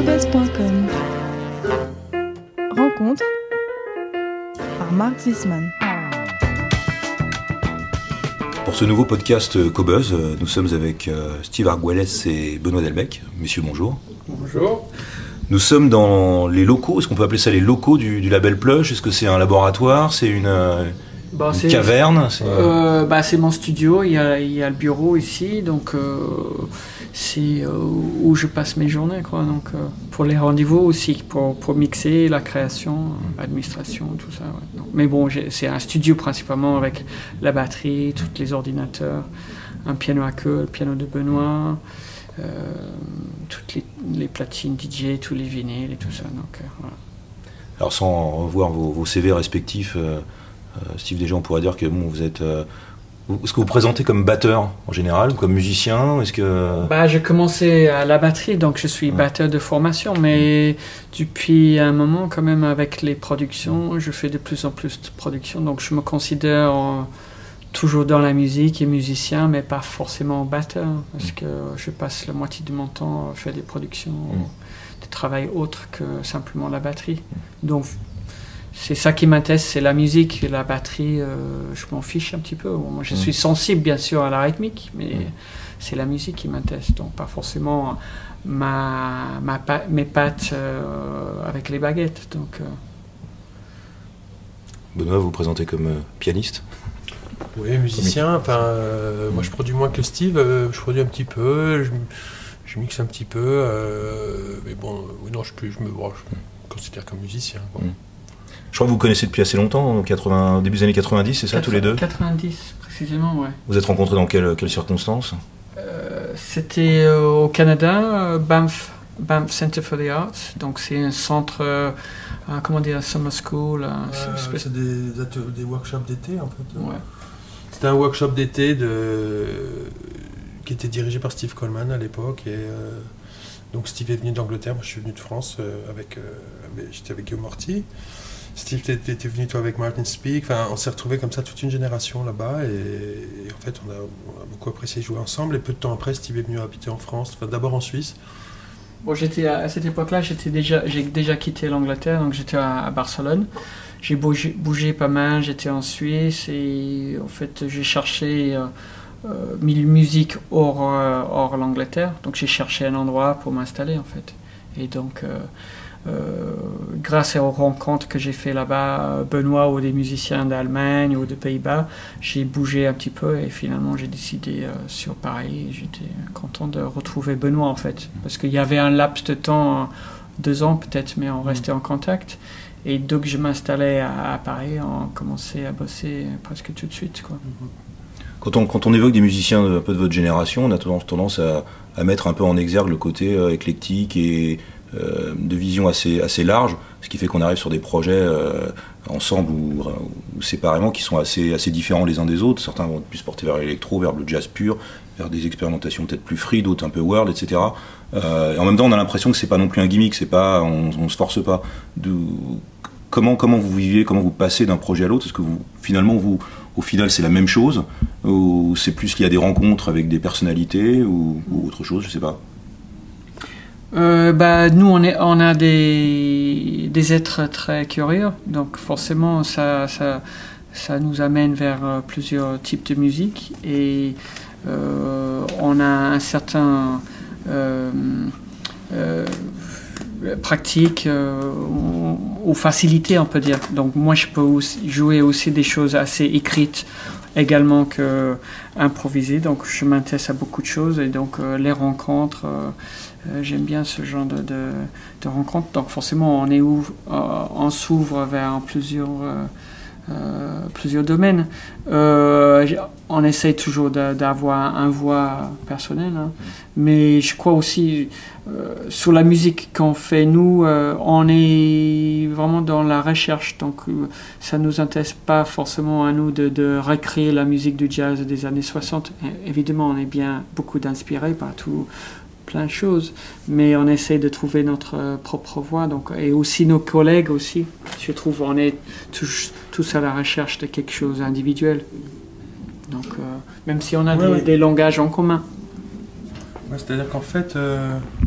cobuzz.com. Rencontre par Marc Zisman. Pour ce nouveau podcast Cobuzz, nous sommes avec Steve Arguelles et Benoît Delbecq. Messieurs, bonjour. Bonjour. Nous sommes dans les locaux, est-ce qu'on peut appeler ça les locaux du label Plush ? Est-ce que c'est un laboratoire ? C'est une caverne ? C'est mon studio, il y a le bureau ici, donc c'est où je passe mes journées, quoi. Donc, pour les rendez-vous aussi, pour mixer, la création, l'administration, tout ça. Ouais. Donc, mais bon, c'est un studio principalement avec la batterie, tous les ordinateurs, un piano à queue, le piano de Benoît, toutes les platines DJ, tous les vinyles et tout ça. Donc, voilà. Alors sans revoir vos CV respectifs, Steve, déjà on pourrait dire que vous êtes... Est-ce que vous présentez comme batteur en général ou comme musicien ? Est-ce que... J'ai commencé à la batterie, donc je suis batteur de formation, mais depuis un moment quand même avec les productions, je fais de plus en plus de productions, donc je me considère toujours dans la musique et musicien, mais pas forcément batteur, parce que je passe la moitié de mon temps à faire des productions, de travail autre que simplement la batterie. Donc c'est ça qui m'intéresse, c'est la musique, la batterie, je m'en fiche un petit peu. Moi, je suis sensible, bien sûr, à la rythmique, mais c'est la musique qui m'intéresse. Donc, pas forcément mes pattes avec les baguettes. Donc, Benoît, vous vous présentez comme pianiste ? Oui, musicien. Moi, je produis moins que Steve. Je produis un petit peu, je mixe un petit peu. Mais bon, je me considère comme musicien, quoi. Je crois que vous connaissez depuis assez longtemps, début des années 90, c'est ça, tous les deux ? 90, précisément, ouais. Vous êtes rencontrés dans quelles circonstances ? C'était au Canada, Banff Center for the Arts. Donc c'est un centre, summer school. C'est des workshops d'été, en fait. Ouais. C'était un workshop d'été qui était dirigé par Steve Coleman à l'époque. Et donc Steve est venu d'Angleterre, moi je suis venu de France, j'étais avec Guillaume Morty. Steve était venu toi avec Martin Speak, on s'est retrouvés comme ça toute une génération là-bas et en fait on a beaucoup apprécié jouer ensemble et peu de temps après Steve est venu habiter en France, d'abord en Suisse. Bon, à cette époque-là, j'ai déjà quitté l'Angleterre, donc j'étais à Barcelone. J'ai bougé pas mal, j'étais en Suisse et en fait j'ai cherché musique hors l'Angleterre, donc j'ai cherché un endroit pour m'installer en fait. Et donc grâce aux rencontres que j'ai fait là-bas, Benoît ou des musiciens d'Allemagne ou de Pays-Bas, j'ai bougé un petit peu et finalement j'ai décidé sur Paris. J'étais content de retrouver Benoît en fait, parce qu'il y avait un laps de temps, 2 ans peut-être, mais on restait en contact. Et dès que je m'installais à Paris, on commençait à bosser presque tout de suite, quoi. Quand on évoque des musiciens un peu de votre génération, on a tendance à mettre un peu en exergue le côté éclectique et de vision assez large, ce qui fait qu'on arrive sur des projets ensemble ou séparément qui sont assez différents les uns des autres. Certains vont plus porter vers l'électro, vers le jazz pur, vers des expérimentations peut-être plus free, d'autres un peu world, etc. Et en même temps, on a l'impression que c'est pas non plus un gimmick, on se force pas. Comment vous vivez, comment vous passez d'un projet à l'autre ? Est-ce que au final, c'est la même chose, ou c'est plus qu'il y a des rencontres avec des personnalités ou autre chose, je sais pas. Nous on a des êtres très curieux, donc forcément ça nous amène vers plusieurs types de musique et on a un certain pratique ou facilité, on peut dire. Donc moi je peux jouer aussi des choses assez écrites également que improvisées, donc je m'intéresse à beaucoup de choses et donc les rencontres, j'aime bien ce genre de rencontres. Donc forcément on s'ouvre vers plusieurs domaines. On essaye toujours d'avoir un voix personnelle, hein. Mais je crois aussi sur la musique qu'on fait nous, on est vraiment dans la recherche, donc ça nous intéresse pas forcément à nous de recréer la musique du jazz des années 60. Évidemment on est bien beaucoup inspiré par plein de choses, mais on essaie de trouver notre propre voix, donc, et aussi nos collègues aussi, je trouve on est tous à la recherche de quelque chose d'individuel, donc même si on a des langages en commun. Ouais, c'est-à-dire qu'en fait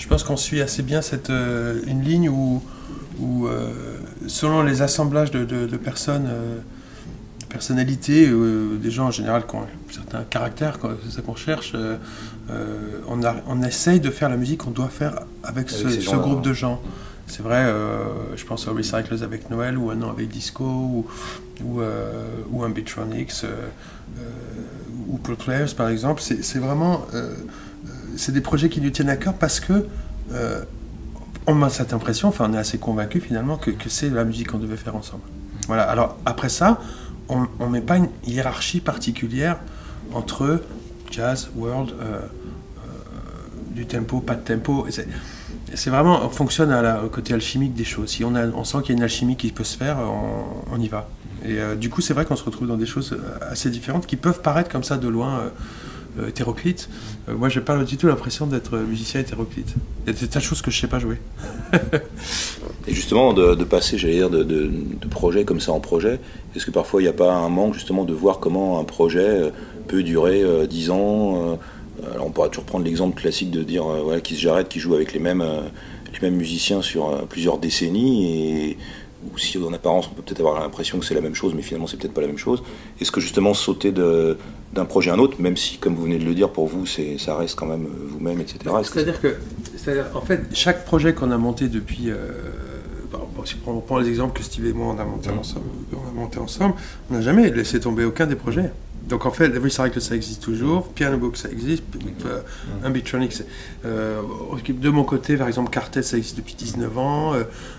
Je pense qu'on suit assez bien une ligne où selon les assemblages de personnes, de personnalités, des gens en général qui ont un certain caractère, c'est ça qu'on cherche, on essaye de faire la musique qu'on doit faire avec ce groupe de gens. C'est vrai, je pense aux Recyclers avec Noël, ou un an avec Disco, ou Ambitronics, ou Pool Players par exemple. C'est vraiment... c'est des projets qui nous tiennent à cœur parce que on a cette impression, enfin on est assez convaincus finalement que c'est la musique qu'on devait faire ensemble. Voilà. Alors après ça, on ne met pas une hiérarchie particulière entre jazz, world, du tempo, pas de tempo. C'est vraiment, on fonctionne au côté alchimique des choses. Si on sent qu'il y a une alchimie qui peut se faire, on y va. Et du coup, c'est vrai qu'on se retrouve dans des choses assez différentes qui peuvent paraître comme ça de loin hétéroclites. Moi, je n'ai pas du tout l'impression d'être musicien hétéroclite. Il y a des tas de choses que je ne sais pas jouer. Et justement, de passer, j'allais dire, de projet comme ça en projet, est-ce que parfois il n'y a pas un manque justement de voir comment un projet peut durer 10 ans alors on pourra toujours prendre l'exemple classique de dire voilà, Keith Jarrett qui joue avec les mêmes musiciens sur plusieurs décennies, ou si en apparence on peut peut-être avoir l'impression que c'est la même chose, mais finalement c'est peut-être pas la même chose. Est-ce que justement sauter d'un projet à un autre, même si comme vous venez de le dire, pour vous ça reste quand même vous-même, etc. C'est-à-dire en fait, chaque projet qu'on a monté depuis... si on prend les exemples que Steve et moi on a monté ensemble, on n'a jamais laissé tomber aucun des projets. Donc en fait, The Recycle ça existe toujours, Piano Book ça existe, Ambitronics, de mon côté par exemple Quartet ça existe depuis 19 ans,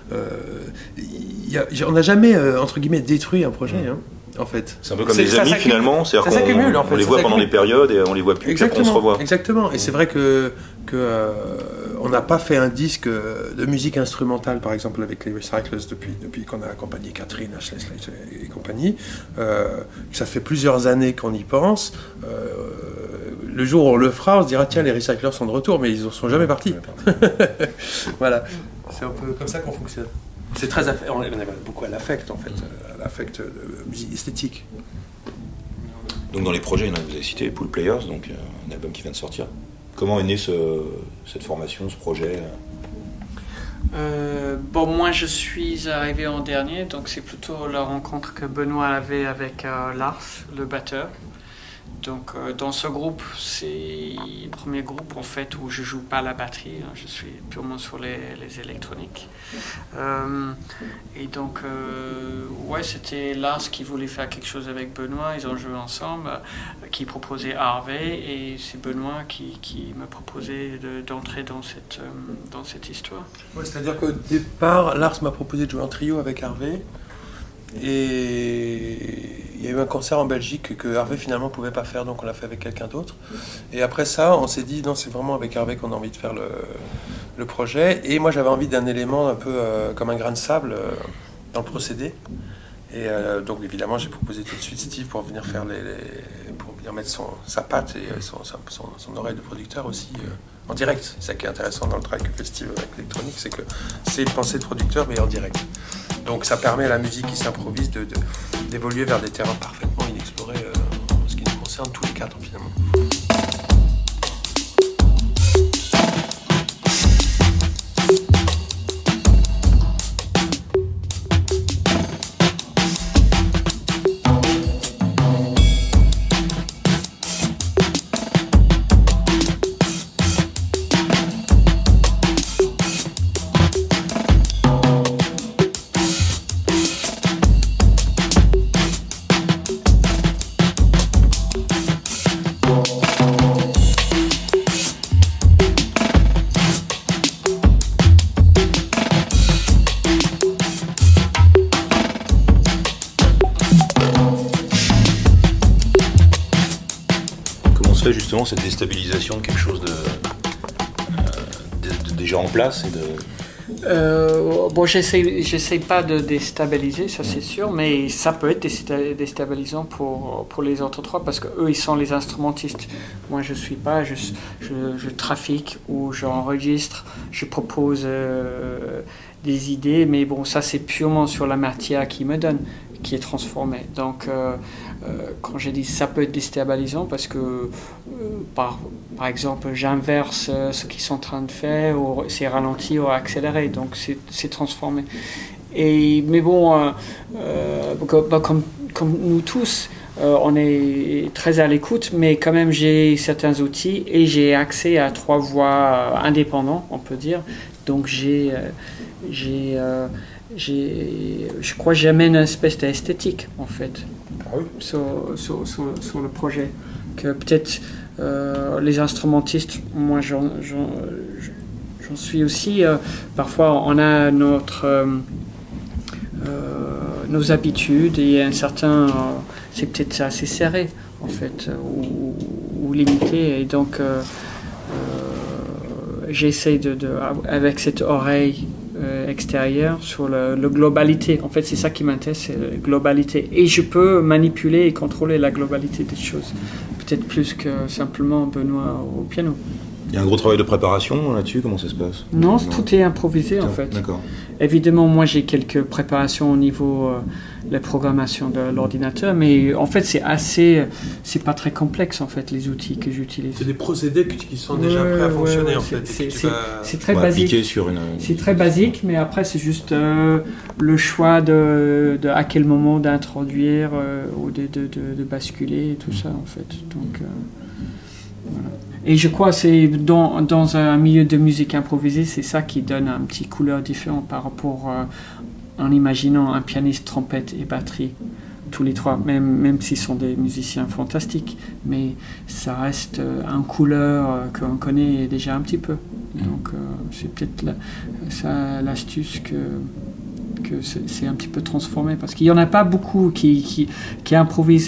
on n'a jamais entre guillemets détruit un projet. En fait. C'est un peu comme des amis finalement, c'est-à-dire qu'on les voit pendant des périodes et on les voit plus, puis après on se revoit. Exactement, et c'est vrai que on n'a pas fait un disque de musique instrumentale par exemple avec les Recyclers depuis qu'on a accompagné Catherine, Ashley Slater et compagnie. Ça fait plusieurs années qu'on y pense. Le jour où on le fera, on se dira tiens, les Recyclers sont de retour, mais ils ne sont jamais partis. Voilà, c'est un peu comme ça qu'on fonctionne. C'est très on est beaucoup à l'affect en fait, à l'affect esthétique. Donc dans les projets, vous avez cité Pool Players, donc un album qui vient de sortir. Comment est né cette formation, ce projet? Moi je suis arrivé en dernier, donc c'est plutôt la rencontre que Benoît avait avec Lars, le batteur. Donc dans ce groupe, c'est le premier groupe en fait où je joue pas la batterie, je suis purement sur les électroniques. Et donc c'était Lars qui voulait faire quelque chose avec Benoît, ils ont joué ensemble, qui proposait Harvey, et c'est Benoît qui m'a proposé d'entrer dans cette histoire. Ouais, c'est-à-dire qu'au départ, Lars m'a proposé de jouer en trio avec Harvey. Et il y a eu un concert en Belgique que Harvey finalement pouvait pas faire, donc on l'a fait avec quelqu'un d'autre. Et après ça, on s'est dit non, c'est vraiment avec Harvey qu'on a envie de faire le projet. Et moi, j'avais envie d'un élément un peu comme un grain de sable dans le procédé. Et donc évidemment, j'ai proposé tout de suite Steve pour venir faire pour venir mettre sa patte et son oreille de producteur aussi en direct. C'est ça qui est intéressant dans le travail que fait Steve avec l'électronique, c'est que c'est une pensée de producteur mais en direct. Donc ça permet à la musique qui s'improvise d'évoluer vers des terrains parfaitement inexplorés en ce qui nous concerne tous les quatre finalement. Justement cette déstabilisation de quelque chose de déjà en place j'essaie pas de déstabiliser, ça c'est sûr, mais ça peut être déstabilisant pour les autres trois parce que eux ils sont les instrumentistes. Moi je suis pas, je trafique ou j'enregistre, je propose des idées, mais bon ça c'est purement sur la matière qu'ils me donnent. qui est transformé. Donc, quand j'ai dit ça peut être déstabilisant parce que, par exemple, j'inverse ce qu'ils sont en train de faire, ou c'est ralenti ou accéléré, donc c'est transformé. Mais bon, comme nous tous, on est très à l'écoute, mais quand même j'ai certains outils et j'ai accès à 3 voix indépendants, on peut dire. Donc je crois que j'amène une espèce d'esthétique en fait sur le projet. Que peut-être les instrumentistes, moi j'en suis aussi. Parfois on a nos habitudes et un certain, c'est peut-être assez serré en fait ou limité, et donc j'essaie avec cette oreille extérieure sur la globalité. En fait, c'est ça qui m'intéresse, c'est la globalité. Et je peux manipuler et contrôler la globalité des choses, peut-être plus que simplement Benoît au piano. Il y a un gros travail de préparation là-dessus, comment ça se passe? Non, tout est improvisé en fait. D'accord. Évidemment, moi j'ai quelques préparations au niveau de la programmation de l'ordinateur, mais en fait c'est pas très complexe en fait les outils que j'utilise. C'est des procédés qui sont déjà prêts à fonctionner en fait. C'est très basique. C'est très basique, mais après c'est juste le choix de à quel moment d'introduire ou de basculer et tout ça en fait. Donc voilà. Et je crois que c'est dans un milieu de musique improvisée, c'est ça qui donne un petit couleur différent par rapport en imaginant un pianiste, trompette et batterie, tous les 3, même s'ils sont des musiciens fantastiques, mais ça reste une couleur qu'on connaît déjà un petit peu. Donc c'est peut-être l'astuce que c'est un petit peu transformé, parce qu'il n'y en a pas beaucoup qui improvisent.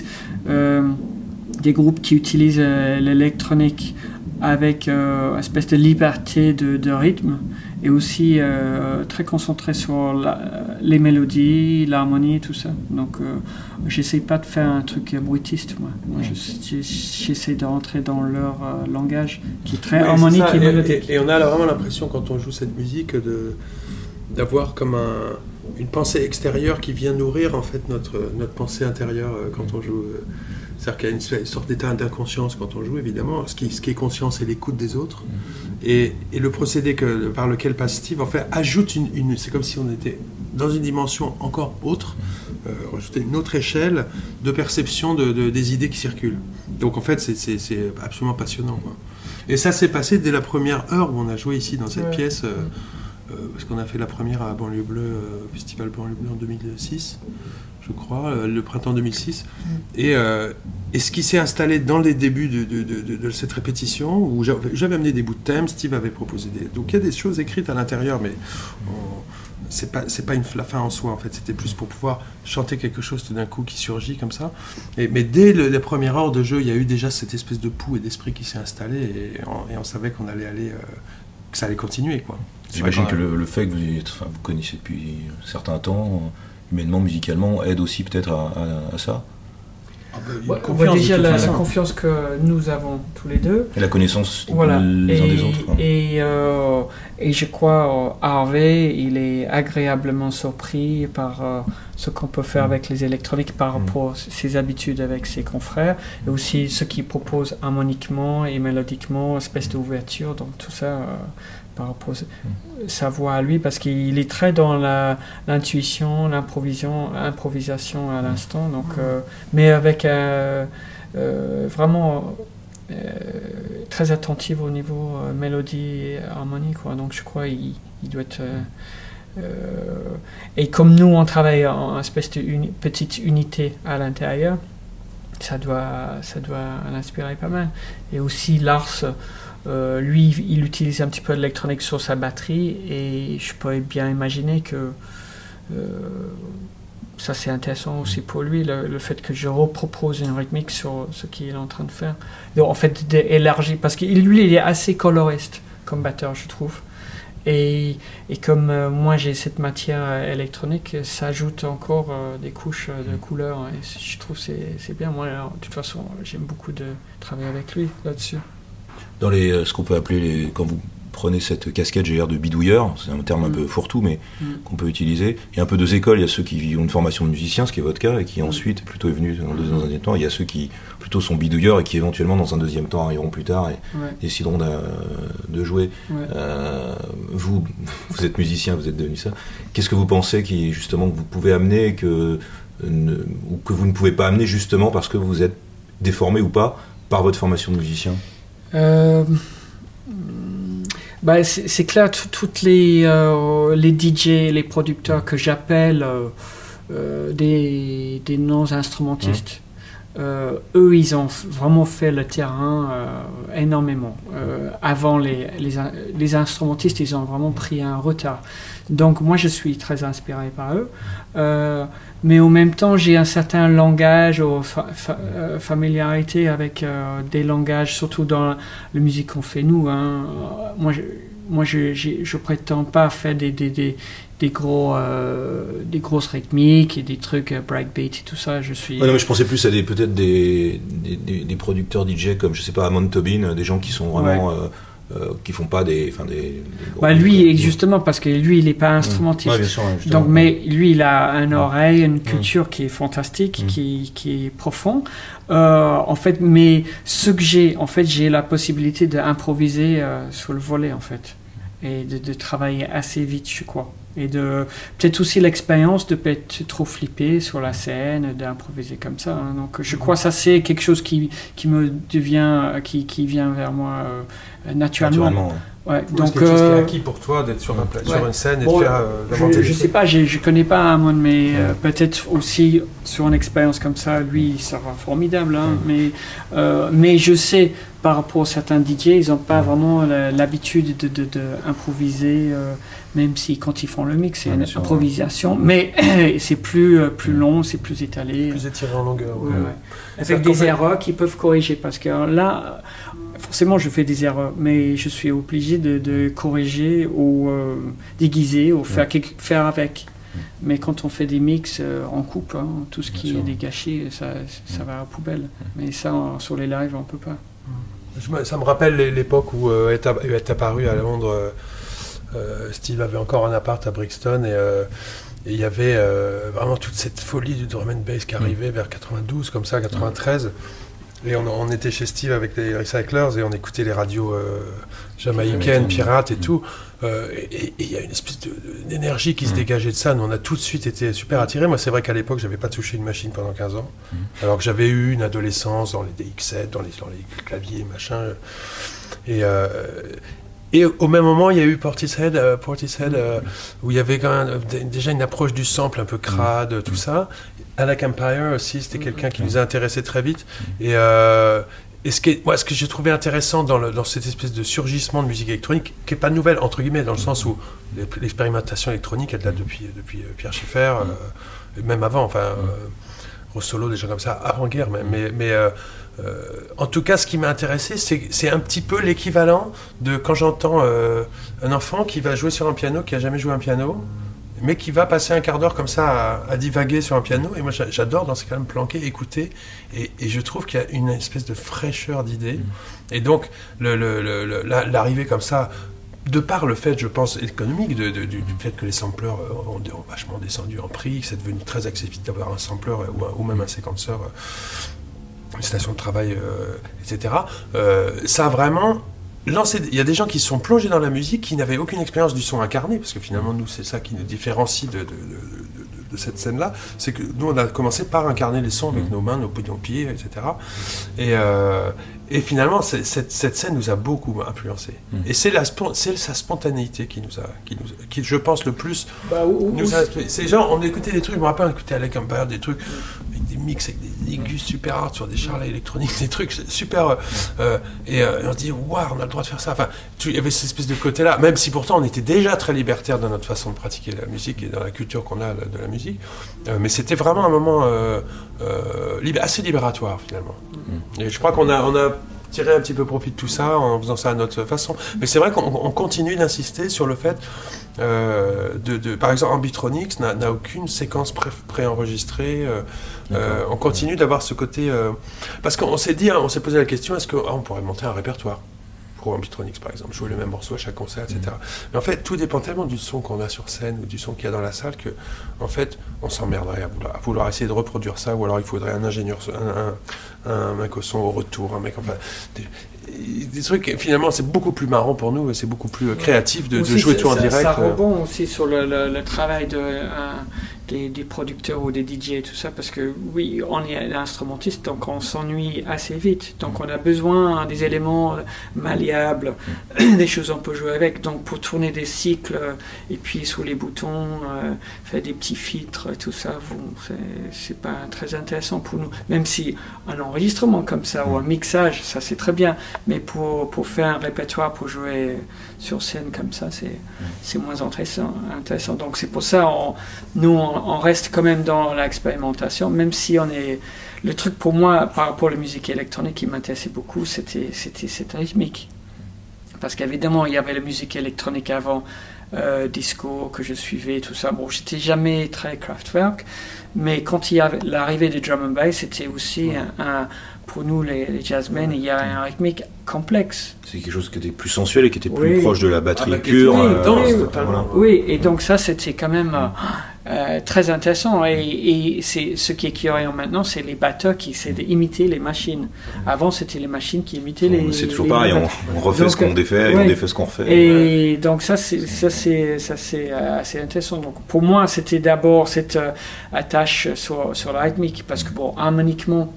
Des groupes qui utilisent l'électronique avec une espèce de liberté de rythme et aussi très concentré sur les mélodies, l'harmonie, tout ça. Donc j'essaie pas de faire un truc bruitiste, moi j'essaie de rentrer dans leur langage qui est très harmonique et mélodique. Et on a vraiment l'impression quand on joue cette musique d'avoir comme une pensée extérieure qui vient nourrir en fait notre pensée intérieure quand on joue. C'est-à-dire qu'il y a une sorte d'état d'inconscience quand on joue, évidemment. Ce qui est conscient, c'est l'écoute des autres. Et le procédé par lequel passe Steve, en fait, ajoute c'est comme si on était dans une dimension encore autre, rajouter une autre échelle de perception des idées qui circulent. Donc, en fait, c'est absolument passionnant, quoi. Et ça s'est passé dès la première heure où on a joué ici dans cette pièce, parce qu'on a fait la première à Banlieue Bleue, Festival Banlieue Bleue en 2006. Je crois, le printemps 2006. Et ce qui s'est installé dans les débuts de cette répétition, où j'avais amené des bouts de thème, Steve avait proposé donc il y a des choses écrites à l'intérieur, mais c'est pas la fin en soi, en fait. C'était plus pour pouvoir chanter quelque chose tout d'un coup qui surgit comme ça. Mais dès les premières heures de jeu, il y a eu déjà cette espèce de pouls et d'esprit qui s'est installé, et on savait qu'on allait que ça allait continuer, quoi. J'imagine que le fait que vous connaissez depuis un certain temps, humainement, musicalement, aide aussi peut-être à ça. On voit déjà la confiance que nous avons tous les deux. Et la connaissance les uns des autres. Et je crois Harvey, il est agréablement surpris par ce qu'on peut faire avec les électroniques par rapport à ses habitudes avec ses confrères, et aussi ce qu'il propose harmoniquement et mélodiquement, espèce d'ouverture, donc tout ça par rapport à sa voix à lui, parce qu'il est très dans l'intuition, l'improvisation à l'instant, donc, mais avec vraiment très attentif au niveau mélodie et harmonie, quoi. Donc je crois qu'il doit être... et comme nous on travaille en espèce de petite unité à l'intérieur, ça doit l'inspirer pas mal. Et aussi Lars, lui, il utilise un petit peu d'électronique sur sa batterie, et je peux bien imaginer que ça c'est intéressant aussi pour lui, le fait que je repropose une rythmique sur ce qu'il est en train de faire. Donc, en fait, d'élargir, parce que lui, il est assez coloriste comme batteur, je trouve. Et comme moi j'ai cette matière électronique, ça ajoute encore des couches de couleurs, et je trouve que c'est bien. Moi, alors, de toute façon, j'aime beaucoup de travailler avec lui là-dessus. Dans ce qu'on peut appeler quand vous prenez cette casquette, j'ai l'air de bidouilleur, c'est un terme un peu fourre-tout, mais qu'on peut utiliser. Il y a un peu deux écoles, il y a ceux qui ont une formation de musicien, ce qui est votre cas, et qui ensuite plutôt est venu dans un deuxième temps. Il y a ceux qui plutôt sont bidouilleurs et qui éventuellement dans un deuxième temps arriveront plus tard et décideront de jouer. Vous êtes musicien, vous êtes devenu ça. Qu'est-ce que vous pensez qui justement que vous pouvez amener ou que vous ne pouvez pas amener justement parce que vous êtes déformé ou pas par votre formation de musicien? C'est clair, toutes les DJ, les producteurs que j'appelle des non-instrumentistes, eux, ils ont vraiment fait le terrain énormément. Avant, les instrumentistes, ils ont vraiment pris un retard. Donc, moi, je suis très inspiré par eux. Mais en même temps, j'ai un certain langage ou familiarité avec des langages, surtout dans la musique qu'on fait nous. Hein. Moi, je prétends pas faire des grosses rythmiques et des trucs breakbeat et tout ça. Non, mais je pensais plus à peut-être des producteurs DJ comme, je sais pas, Amon Tobin, des gens qui sont vraiment... qui font pas des lui justement parce que lui il est pas instrumentiste, bien sûr, donc mais lui il a une oreille, une culture qui est fantastique, qui est profond, en fait, mais ce que j'ai la possibilité d'improviser sur le volet en fait, et de travailler assez vite, je crois, et peut-être aussi l'expérience de pas être trop flippé sur la scène, d'improviser comme ça, hein. Donc je crois que ça c'est quelque chose qui me devient, qui vient vers moi naturellement. Ouais, donc c'est quelque chose qui est acquis pour toi d'être sur une scène et de faire je sais pas, je connais pas Amon, mais peut-être aussi sur une expérience comme ça, lui il sera formidable, hein, mais je sais par rapport à certains DJ, ils n'ont pas vraiment l'habitude de improviser, même si quand ils font le mix c'est une improvisation, mais c'est plus long, c'est plus étalé, plus étiré en longueur, avec des erreurs qu'ils peuvent corriger, parce que là forcément je fais des erreurs, mais je suis obligé de corriger ou déguiser ou faire avec. Mais quand on fait des mix en coupe, hein, tout ce qui est dégâché, ça va à la poubelle. Mais ça, sur les lives, on peut pas. Ça me rappelle l'époque où est apparu à Londres. Steve avait encore un appart à Brixton et il y avait vraiment toute cette folie du drum and bass qui arrivait vers 92, comme ça, 93. Et on était chez Steve avec les Recyclers et on écoutait les radios jamaïcaines, pirates et tout. Et il y a une espèce d'énergie qui se dégageait de ça. Nous, on a tout de suite été super attirés. Moi, c'est vrai qu'à l'époque, j'avais pas touché une machine pendant 15 ans. Alors que j'avais eu une adolescence dans les DX7, dans les claviers, machin. Et au même moment, il y a eu Portishead où il y avait quand même déjà une approche du sample un peu crade, tout ça. Alec Empire aussi, c'était quelqu'un qui nous a intéressés très vite. Et ce que j'ai trouvé intéressant dans cette espèce de surgissement de musique électronique, qui n'est pas nouvelle, entre guillemets, dans le sens où l'expérimentation électronique, elle date depuis Pierre Schaeffer, même avant, Rossolo, des gens comme ça, avant-guerre même. Mais en tout cas, ce qui m'a intéressé, c'est un petit peu l'équivalent de quand j'entends un enfant qui va jouer sur un piano, qui n'a jamais joué un piano, mais qui va passer un quart d'heure comme ça à divaguer sur un piano. Et moi, j'adore dans ce cas me planquer, écouter, et je trouve qu'il y a une espèce de fraîcheur d'idées. Et donc, l'arrivée comme ça, de par le fait, je pense, économique, du fait que les sampleurs ont vachement descendu en prix, que c'est devenu très accessible d'avoir un sampleur ou même un séquenceur, une station de travail, etc. Ça a vraiment... il y a des gens qui se sont plongés dans la musique, qui n'avaient aucune expérience du son incarné, parce que finalement, nous, c'est ça qui nous différencie de cette scène-là, c'est que nous, on a commencé par incarner les sons avec nos mains, nos pieds, etc. Et finalement, cette scène nous a beaucoup influencés. Et c'est sa spontanéité qui, je pense, le plus nous a inspiré. Ces gens, on écoutait des trucs, je me rappelle, on écoutait Alec Empire, des trucs avec des mix, avec des aigus super hard sur des charlets électroniques, des trucs super... et on se dit, waouh, on a le droit de faire ça. Enfin, il y avait cette espèce de côté-là, même si pourtant on était déjà très libertaire dans notre façon de pratiquer la musique et dans la culture qu'on a de la musique. Mais c'était vraiment un moment assez libératoire, finalement. Et je crois qu'on a tiré un petit peu profit de tout ça en faisant ça à notre façon. Mais c'est vrai qu'on continue d'insister sur le fait par exemple, Ambitronics n'a aucune séquence préenregistrée. On continue d'avoir ce côté... parce qu'on s'est dit, on s'est posé la question, est-ce qu'on pourrait monter un répertoire ? Pro Ambitronics par exemple, jouer le même morceau à chaque concert, etc. Mais en fait, tout dépend tellement du son qu'on a sur scène ou du son qu'il y a dans la salle que, en fait, on s'emmerderait à vouloir essayer de reproduire ça, ou alors il faudrait un ingénieur, un mec au son au retour, un mec, enfin, des trucs, finalement, c'est beaucoup plus marrant pour nous, c'est beaucoup plus créatif de jouer tout en direct. Ça rebond aussi sur le travail des producteurs ou des DJ et tout ça, parce que oui, on est instrumentiste, donc on s'ennuie assez vite, donc on a besoin des éléments malléables, des choses on peut jouer avec, donc pour tourner des cycles et puis sous les boutons, faire des petits filtres et tout ça, c'est pas très intéressant pour nous, même si un enregistrement comme ça ou un mixage, ça c'est très bien, mais pour faire un répertoire, pour jouer sur scène comme ça, c'est moins intéressant. Donc c'est pour ça on reste quand même dans l'expérimentation, même si on est... Le truc pour moi, par rapport à la musique électronique qui m'intéressait beaucoup, c'était cette rythmique. Parce qu'évidemment, il y avait la musique électronique avant, disco, que je suivais, tout ça. Bon, j'étais jamais très Kraftwerk, mais quand il y avait l'arrivée des drum and bass, c'était aussi pour nous, les jazzmen, il y a un rythmique complexe. C'est quelque chose qui était plus sensuel et qui était plus proche de la batterie pure. Oui, et donc ça, c'était quand même très intéressant. Et c'est ce qui est curieux maintenant, c'est les batteurs qui essaient d'imiter les machines. Avant, c'était les machines qui imitaient les... C'est toujours pareil, on refait ce qu'on défait et on défait ce qu'on refait. Et donc ça, c'est assez intéressant. Donc pour moi, c'était d'abord cette attache sur la rythmique, parce que bon, harmoniquement,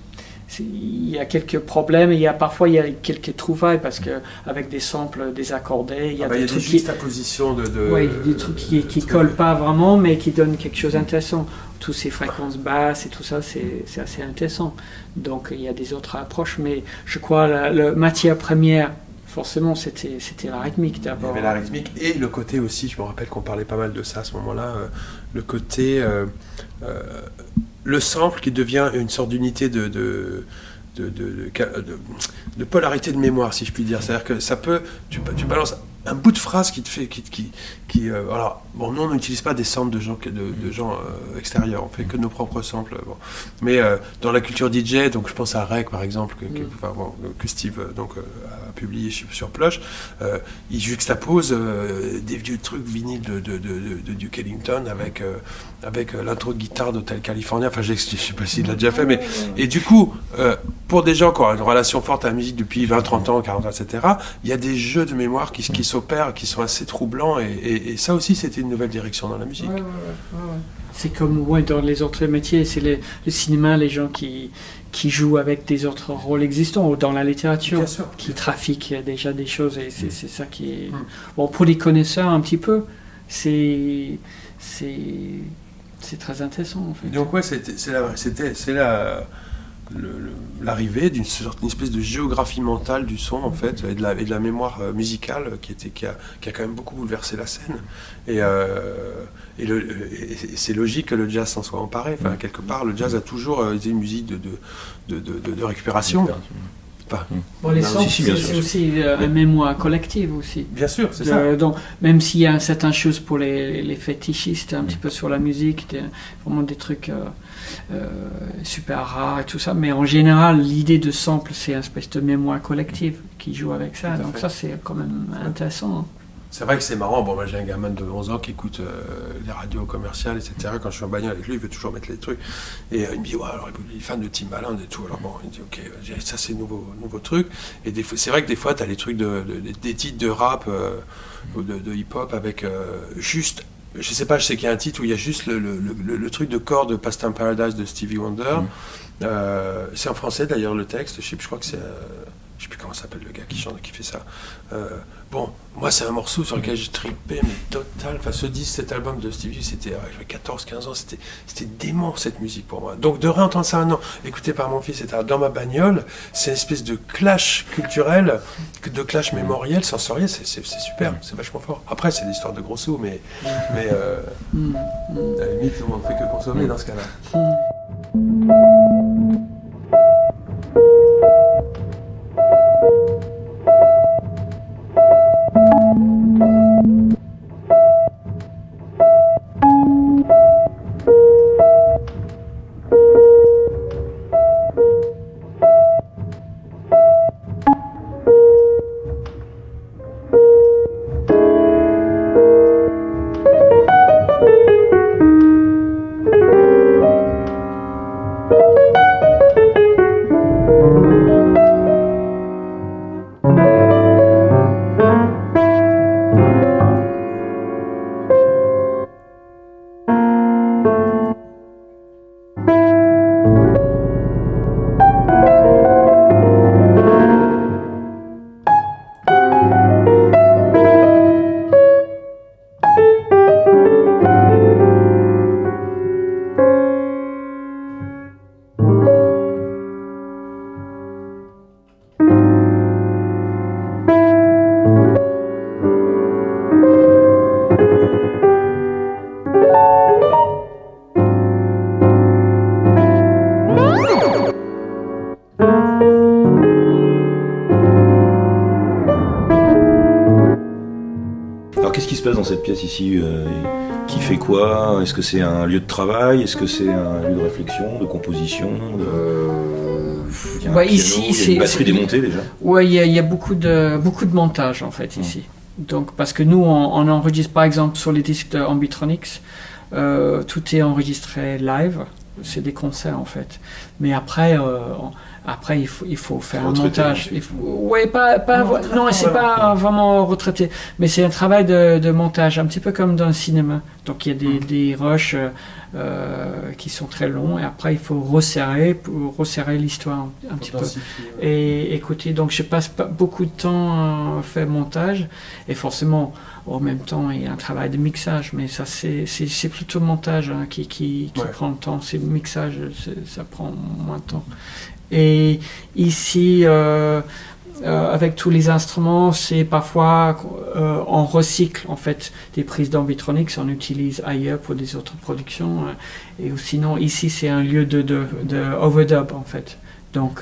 il y a quelques problèmes, parfois il y a quelques trouvailles parce que avec des samples désaccordés, il y a des trucs qui juxtapositions des trucs qui collent pas vraiment, mais qui donnent quelque chose d'intéressant. Toutes ces fréquences basses et tout ça, c'est assez intéressant. Donc il y a des autres approches, mais je crois la matière première, forcément, c'était la rythmique d'abord. Il y avait la rythmique et le côté aussi, je me rappelle qu'on parlait pas mal de ça à ce moment-là, le côté... le sample qui devient une sorte d'unité de polarité de mémoire, si je puis dire. C'est-à-dire que ça peut, tu balances un bout de phrase qui te fait, alors bon, nous on n'utilise pas des samples de gens extérieurs, on fait que nos propres samples. Bon. Mais dans la culture DJ, donc je pense à Rec par exemple, que Steve a publié sur Plush, il juxtapose des vieux trucs vinyles de Duke Ellington avec l'intro de guitare d'Hotel California. Enfin, je sais pas s'il l'a déjà fait, mais et du coup, pour des gens qui ont une relation forte à la musique depuis 20, 30 ans, 40 ans, etc., il y a des jeux de mémoire qui s'opèrent, qui sont assez troublants, et ça aussi, c'était une nouvelle direction dans la musique. Ouais. C'est comme dans les autres métiers, c'est le cinéma, les gens qui jouent avec des autres rôles existants, ou dans la littérature, qui trafiquent déjà des choses, et c'est ça qui est... Bon, pour les connaisseurs, un petit peu, c'est très intéressant, en fait. Donc ouais, c'est l'arrivée d'une espèce de géographie mentale du son, en fait, et de la mémoire musicale qui a quand même beaucoup bouleversé la scène. Et c'est logique que le jazz s'en soit emparé. Enfin, quelque part, le jazz a toujours été une musique de récupération. Bon, les samples, c'est aussi une mémoire collective aussi. Bien sûr, c'est ça. Donc, même s'il y a certaines choses pour les fétichistes, un petit peu sur la musique, vraiment des trucs super rares et tout ça, mais en général, l'idée de sample, c'est une espèce de mémoire collective qui joue avec ça. Donc ça, c'est quand même intéressant. C'est vrai que c'est marrant. Bon, moi j'ai un gamin de 11 ans qui écoute les radios commerciales, etc. Quand je suis en bagnole avec lui, il veut toujours mettre les trucs. Et il me dit, ouais, alors il est fan de Timbaland et tout. Alors bon, il me dit, ok, ça c'est nouveau truc. Et c'est vrai que des fois, tu as les trucs des titres de rap ou de hip-hop avec juste. Je sais pas, je sais qu'il y a un titre où il y a juste le truc de chord de Past Time Paradise de Stevie Wonder. C'est en français d'ailleurs le texte. Je crois que c'est. Je sais plus comment s'appelle le gars qui chante, qui fait ça. Bon, moi c'est un morceau sur lequel j'ai trippé, mais total. Enfin, cet album de Stevie, c'était j'avais 14-15 ans, c'était dément cette musique pour moi. Donc de réentendre ça un an, écouté par mon fils, etc. Dans ma bagnole, c'est une espèce de clash culturel, de clash mémoriel, sensoriel, c'est super, c'est vachement fort. Après, c'est l'histoire de gros sous, mais à la limite, on ne fait que consommer dans ce cas-là. Alors qu'est-ce qui se passe dans cette pièce ici qui fait quoi? Est-ce que c'est un lieu de travail? Est-ce que c'est un lieu de réflexion, de composition Il y a un piano, ici, il y a une batterie démontée déjà. Ouais, il y a beaucoup de montage en fait ici. Donc parce que nous on enregistre par exemple sur les disques de Ambitronics, tout est enregistré live, c'est des concerts en fait. Mais après il faut faire un montage. Non, c'est pas vraiment retraité, mais c'est un travail de montage, un petit peu comme dans le cinéma. Donc il y a des rushs qui sont très longs et après il faut resserrer l'histoire un petit peu. Et écoutez, donc je passe pas beaucoup de temps à faire montage et forcément en même temps il y a un travail de mixage, mais ça c'est plutôt le montage qui prend le temps. C'est le mixage, ça prend moins de temps. Et ici, avec tous les instruments, c'est parfois on recycle en fait des prises d'Ambitronics, on utilise ailleurs pour des autres productions. Et sinon, ici, c'est un lieu de overdub en fait. Donc,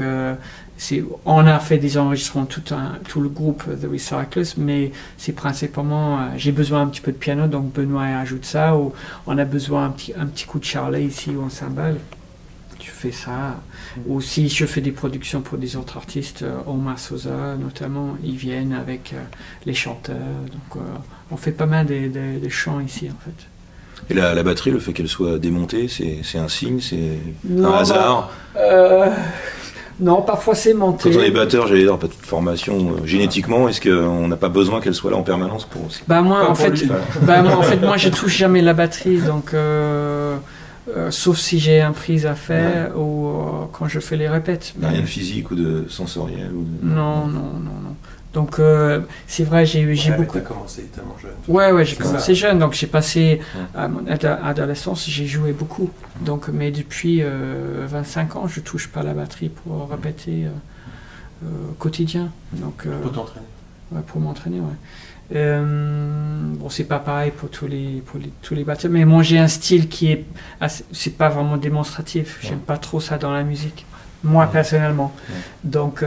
on a fait des enregistrements tout le groupe The Recyclers, mais c'est principalement j'ai besoin un petit peu de piano, donc Benoît ajoute ça. Ou on a besoin un petit coup de charlet ici ou en cymbale. Tu fais ça. Ou si je fais des productions pour des autres artistes, Omar Sosa notamment, ils viennent avec les chanteurs. Donc on fait pas mal de chants ici en fait. Et la batterie, le fait qu'elle soit démontée, c'est un signe, c'est un hasard? Non, parfois c'est monté. Quand on est batteur, j'allais dire, pas de formation génétiquement, est-ce qu'on n'a pas besoin qu'elle soit là en permanence pour... Moi, en fait, je touche jamais la batterie, donc... sauf si j'ai un prise à faire ou quand je fais les répètes. Rien de physique ou de sensoriel Non. Donc c'est vrai, j'ai beaucoup... Tu as commencé tellement jeune. Ouais, j'ai commencé jeune, donc j'ai passé à mon adolescence, j'ai joué beaucoup. Donc, mais depuis 25 ans, je touche pas la batterie pour répéter quotidien. Donc, pour t'entraîner. Ouais, pour m'entraîner, ouais. Bon, c'est pas pareil pour tous les batteurs, mais moi j'ai un style qui est c'est pas vraiment démonstratif. J'aime pas trop ça dans la musique, moi personnellement. Donc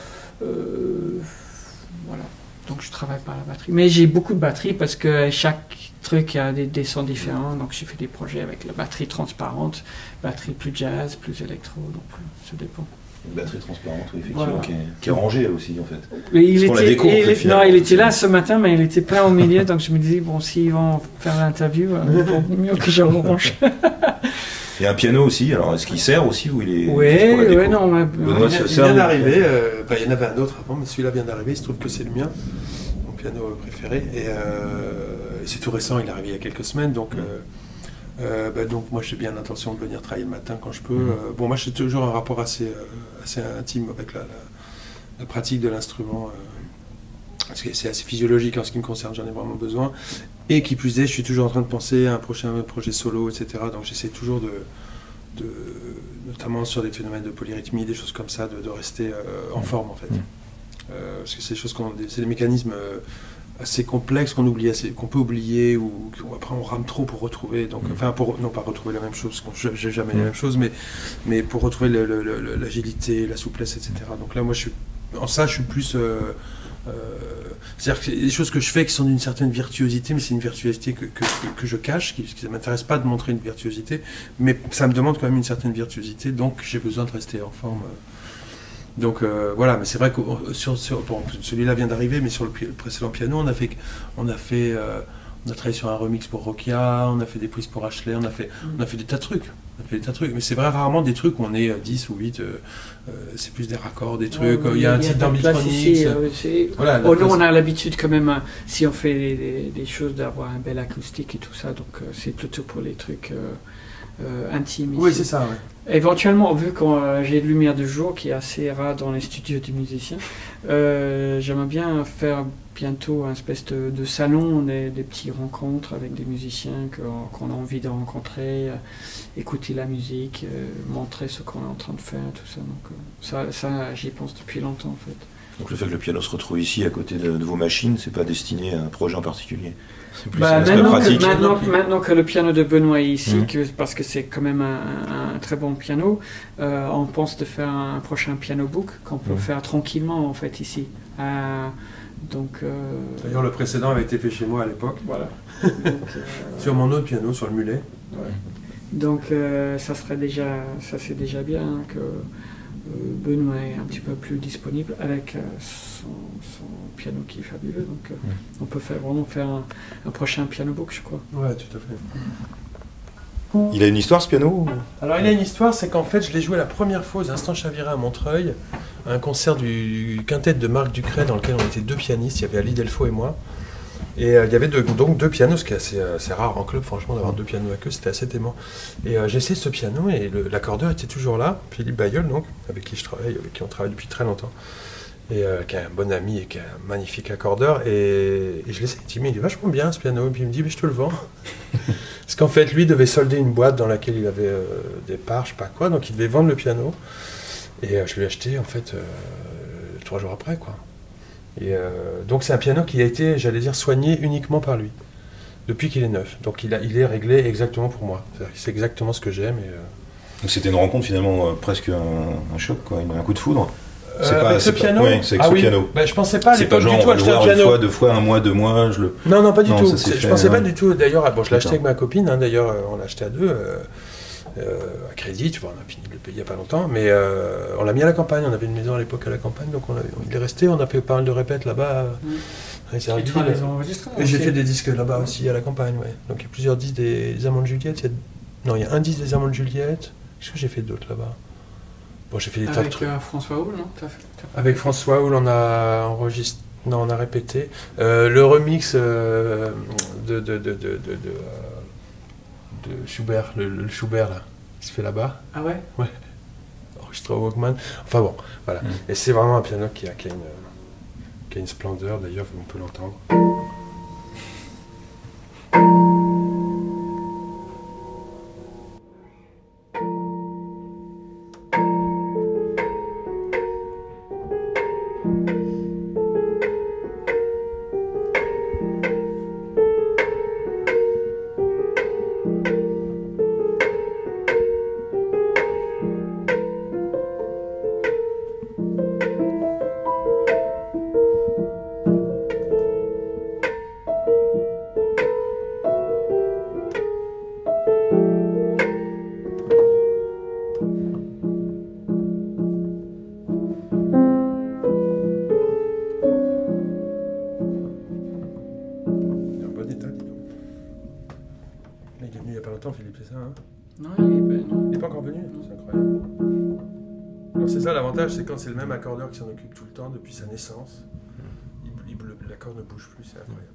voilà, donc je travaille pas la batterie, mais j'ai beaucoup de batteries parce que chaque truc a des sons différents. Donc j'ai fait des projets avec la batterie transparente, batterie plus jazz, plus électro, donc ça dépend. Une batterie transparente, oui, effectivement, qui est rangée aussi, en fait. Il était là ce matin, mais il était plein au milieu, donc je me disais, bon, s'ils vont faire l'interview, mieux que je range. Il y a un piano aussi, alors est-ce qu'il sert aussi ou il est... Oui, non. Il vient d'arriver, il y en avait un autre avant, mais celui-là vient d'arriver, il se trouve que c'est le mien, mon piano préféré, et c'est tout récent, il est arrivé il y a quelques semaines, donc... donc moi j'ai bien l'intention de venir travailler le matin quand je peux. Moi j'ai toujours un rapport assez intime avec la pratique de l'instrument. Parce que c'est assez physiologique en ce qui me concerne, j'en ai vraiment besoin. Et qui plus est, je suis toujours en train de penser à un prochain projet solo, etc. Donc j'essaie toujours notamment sur des phénomènes de polyrythmie, des choses comme ça, de rester en forme en fait. Parce que c'est des choses c'est des mécanismes assez complexes qu'on peut oublier ou après on rame trop pour retrouver. Donc, non pas retrouver la même chose, parce que j'ai jamais la même chose, mais pour retrouver l'agilité, la souplesse, etc. Donc là, moi, je suis plus. C'est-à-dire que c'est des choses que je fais qui sont d'une certaine virtuosité, mais c'est une virtuosité que je cache, qui ne m'intéresse pas de montrer une virtuosité, mais ça me demande quand même une certaine virtuosité, donc j'ai besoin de rester en forme. Donc voilà, mais c'est vrai que celui-là vient d'arriver, mais sur le précédent piano, on a travaillé sur un remix pour Rokia, on a fait des prises pour Ashley, on a fait des tas de trucs. Mais c'est vrai, rarement des trucs où on est 10 ou 8, c'est plus des raccords, des trucs, il y a un type d'Ambitronics. Voilà, nous on a l'habitude quand même, si on fait des choses, d'avoir un bel acoustique et tout ça, donc c'est plutôt pour les trucs intimes. Oui, ici. c'est ça, ouais. Éventuellement, vu que j'ai de lumière de jour qui est assez rare dans les studios des musiciens, j'aimerais bien faire bientôt un espèce de salon, des petites rencontres avec des musiciens qu'on a envie de rencontrer, écouter la musique, montrer ce qu'on est en train de faire, tout ça. Donc ça j'y pense depuis longtemps en fait. Donc le fait que le piano se retrouve ici à côté de vos machines, c'est pas destiné à un projet en particulier? C'est plus un aspect pratique. Maintenant que le piano de Benoît est ici, parce que c'est quand même un très bon piano, on pense de faire un prochain piano book qu'on peut faire tranquillement en fait ici. Donc, D'ailleurs, le précédent avait été fait chez moi à l'époque. voilà. Donc, Sur mon autre piano, sur le mulet. ouais. Donc ça c'est déjà bien que Benoît est un petit peu plus disponible avec son piano qui est fabuleux. Donc on peut vraiment faire un prochain piano book, je crois. Ouais, tout à fait. Il a une histoire ce piano? Alors, il a une histoire, c'est qu'en fait, je l'ai joué la première fois aux Instants Chavirés à Montreuil, à un concert du quintet de Marc Ducret, dans lequel on était 2 pianistes, il y avait Ali Delfaux et moi. Et il y avait donc 2 pianos, ce qui est assez rare en club, franchement, d'avoir 2 pianos avec eux, c'était assez aimant. Et j'ai essayé ce piano, et l'accordeur était toujours là, Philippe Bayeul, donc, avec qui je travaille, avec qui on travaille depuis très longtemps. Et qui est un bon ami et qui est un magnifique accordeur. Et je l'ai essayé, il est vachement bien ce piano, et puis il me dit, mais je te le vends. Parce qu'en fait, lui devait solder une boîte dans laquelle il avait des parts, je sais pas quoi, donc il devait vendre le piano. Et je lui ai acheté, en fait, 3 jours après, quoi. Et donc c'est un piano qui a été, j'allais dire, soigné uniquement par lui, depuis qu'il est neuf. Donc il est réglé exactement pour moi. C'est exactement ce que j'aime. Donc c'était une rencontre finalement presque un choc, quoi, un coup de foudre. Avec ce piano, oui, c'est avec ce piano. Bah, je pensais pas à l'époque du tout acheter acheter un une piano. fois, 2 fois, 1 mois, 2 mois. Non, pas du tout. Je pensais pas du tout. D'ailleurs, bon, je l'ai acheté avec ma copine. Hein, d'ailleurs, on l'a acheté à 2 à crédit. Tu vois, on a fini de le payer il y a pas longtemps, mais on l'a mis à la campagne. On avait une maison à l'époque à la campagne, donc il est resté. On a fait pas mal de répètes là-bas. Et toi, les enregistrements. Et j'ai fait des disques là-bas aussi à la campagne. Ouais. Donc il y a plusieurs disques des Amants de Juliette. Il y a un disque des Amants de Juliette. Qu'est-ce que j'ai fait d'autres là-bas? Bon, j'ai fait des tas de trucs. Avec François Houle, non? Avec François Houle, on a enregistré. Non, on a répété. Le remix de Schubert, le Schubert là, qui se fait là-bas. Ah ouais? Ouais. Enregistré au Walkman. Enfin bon, voilà. Et c'est vraiment un piano qui a une splendeur, d'ailleurs, on peut l'entendre. Philippe, c'est ça, hein? Non, il n'est pas encore venu, c'est incroyable. Alors c'est ça l'avantage, c'est quand c'est le même accordeur qui s'en occupe tout le temps depuis sa naissance, l'accord ne bouge plus, c'est incroyable.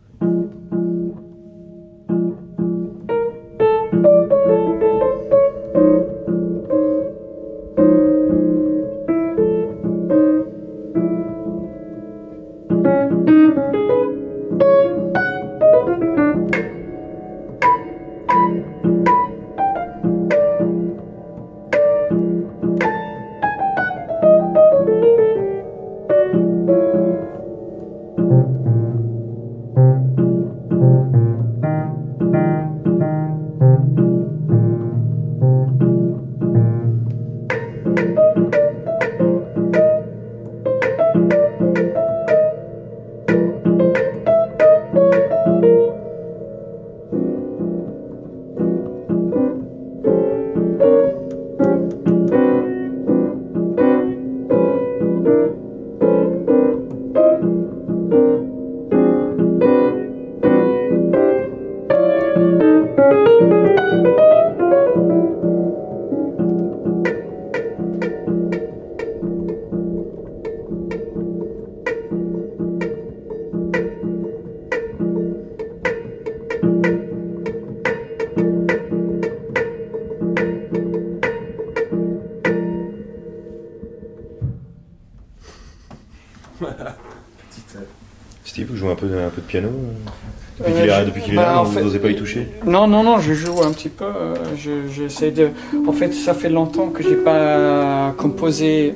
Steve, vous jouez un peu de piano depuis qu'il est là, vous n'osez pas y toucher? Non, je joue un petit peu. J'essaie de. En fait, ça fait longtemps que j'ai pas composé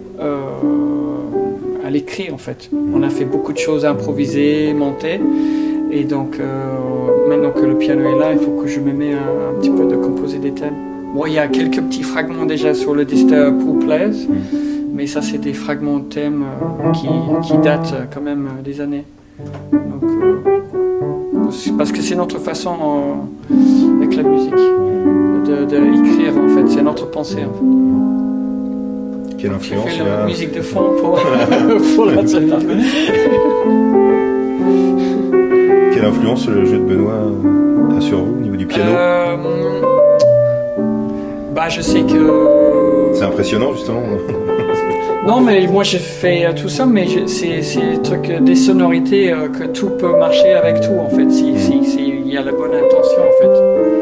à l'écrit. En fait, on a fait beaucoup de choses improvisées, montées, et donc maintenant que le piano est là, il faut que je me mette un petit peu de composer des thèmes. Bon, il y a quelques petits fragments déjà sur le disque Pool Plays, mais ça, c'est des fragments de thèmes qui datent quand même des années. Donc, parce que c'est notre façon avec la musique d'écrire en fait, c'est notre pensée en fait. Quelle influence J'ai il fait la a musique de fond pour, pour la série. Quelle influence le jeu de Benoît a sur vous au niveau du piano? Bah je sais que... C'est impressionnant justement. Non mais moi j'ai fait tout ça, mais c'est des trucs, des sonorités que tout peut marcher avec tout en fait, si il y a la bonne intention en fait.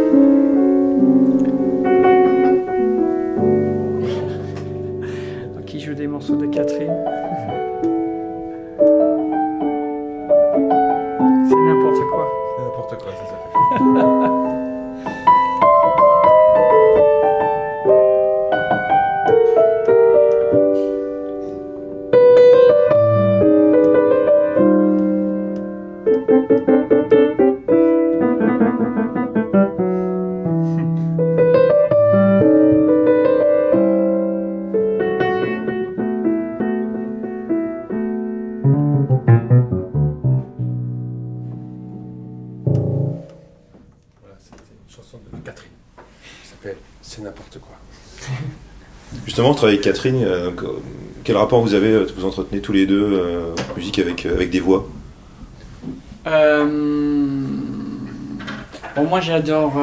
Donc il joue des morceaux de Catherine. C'est n'importe quoi. C'est n'importe quoi, c'est ça. C'est n'importe quoi. Justement, vous travaillez avec Catherine. Quel rapport vous avez, vous entretenez tous les deux musique avec des voix? Bon, moi j'adore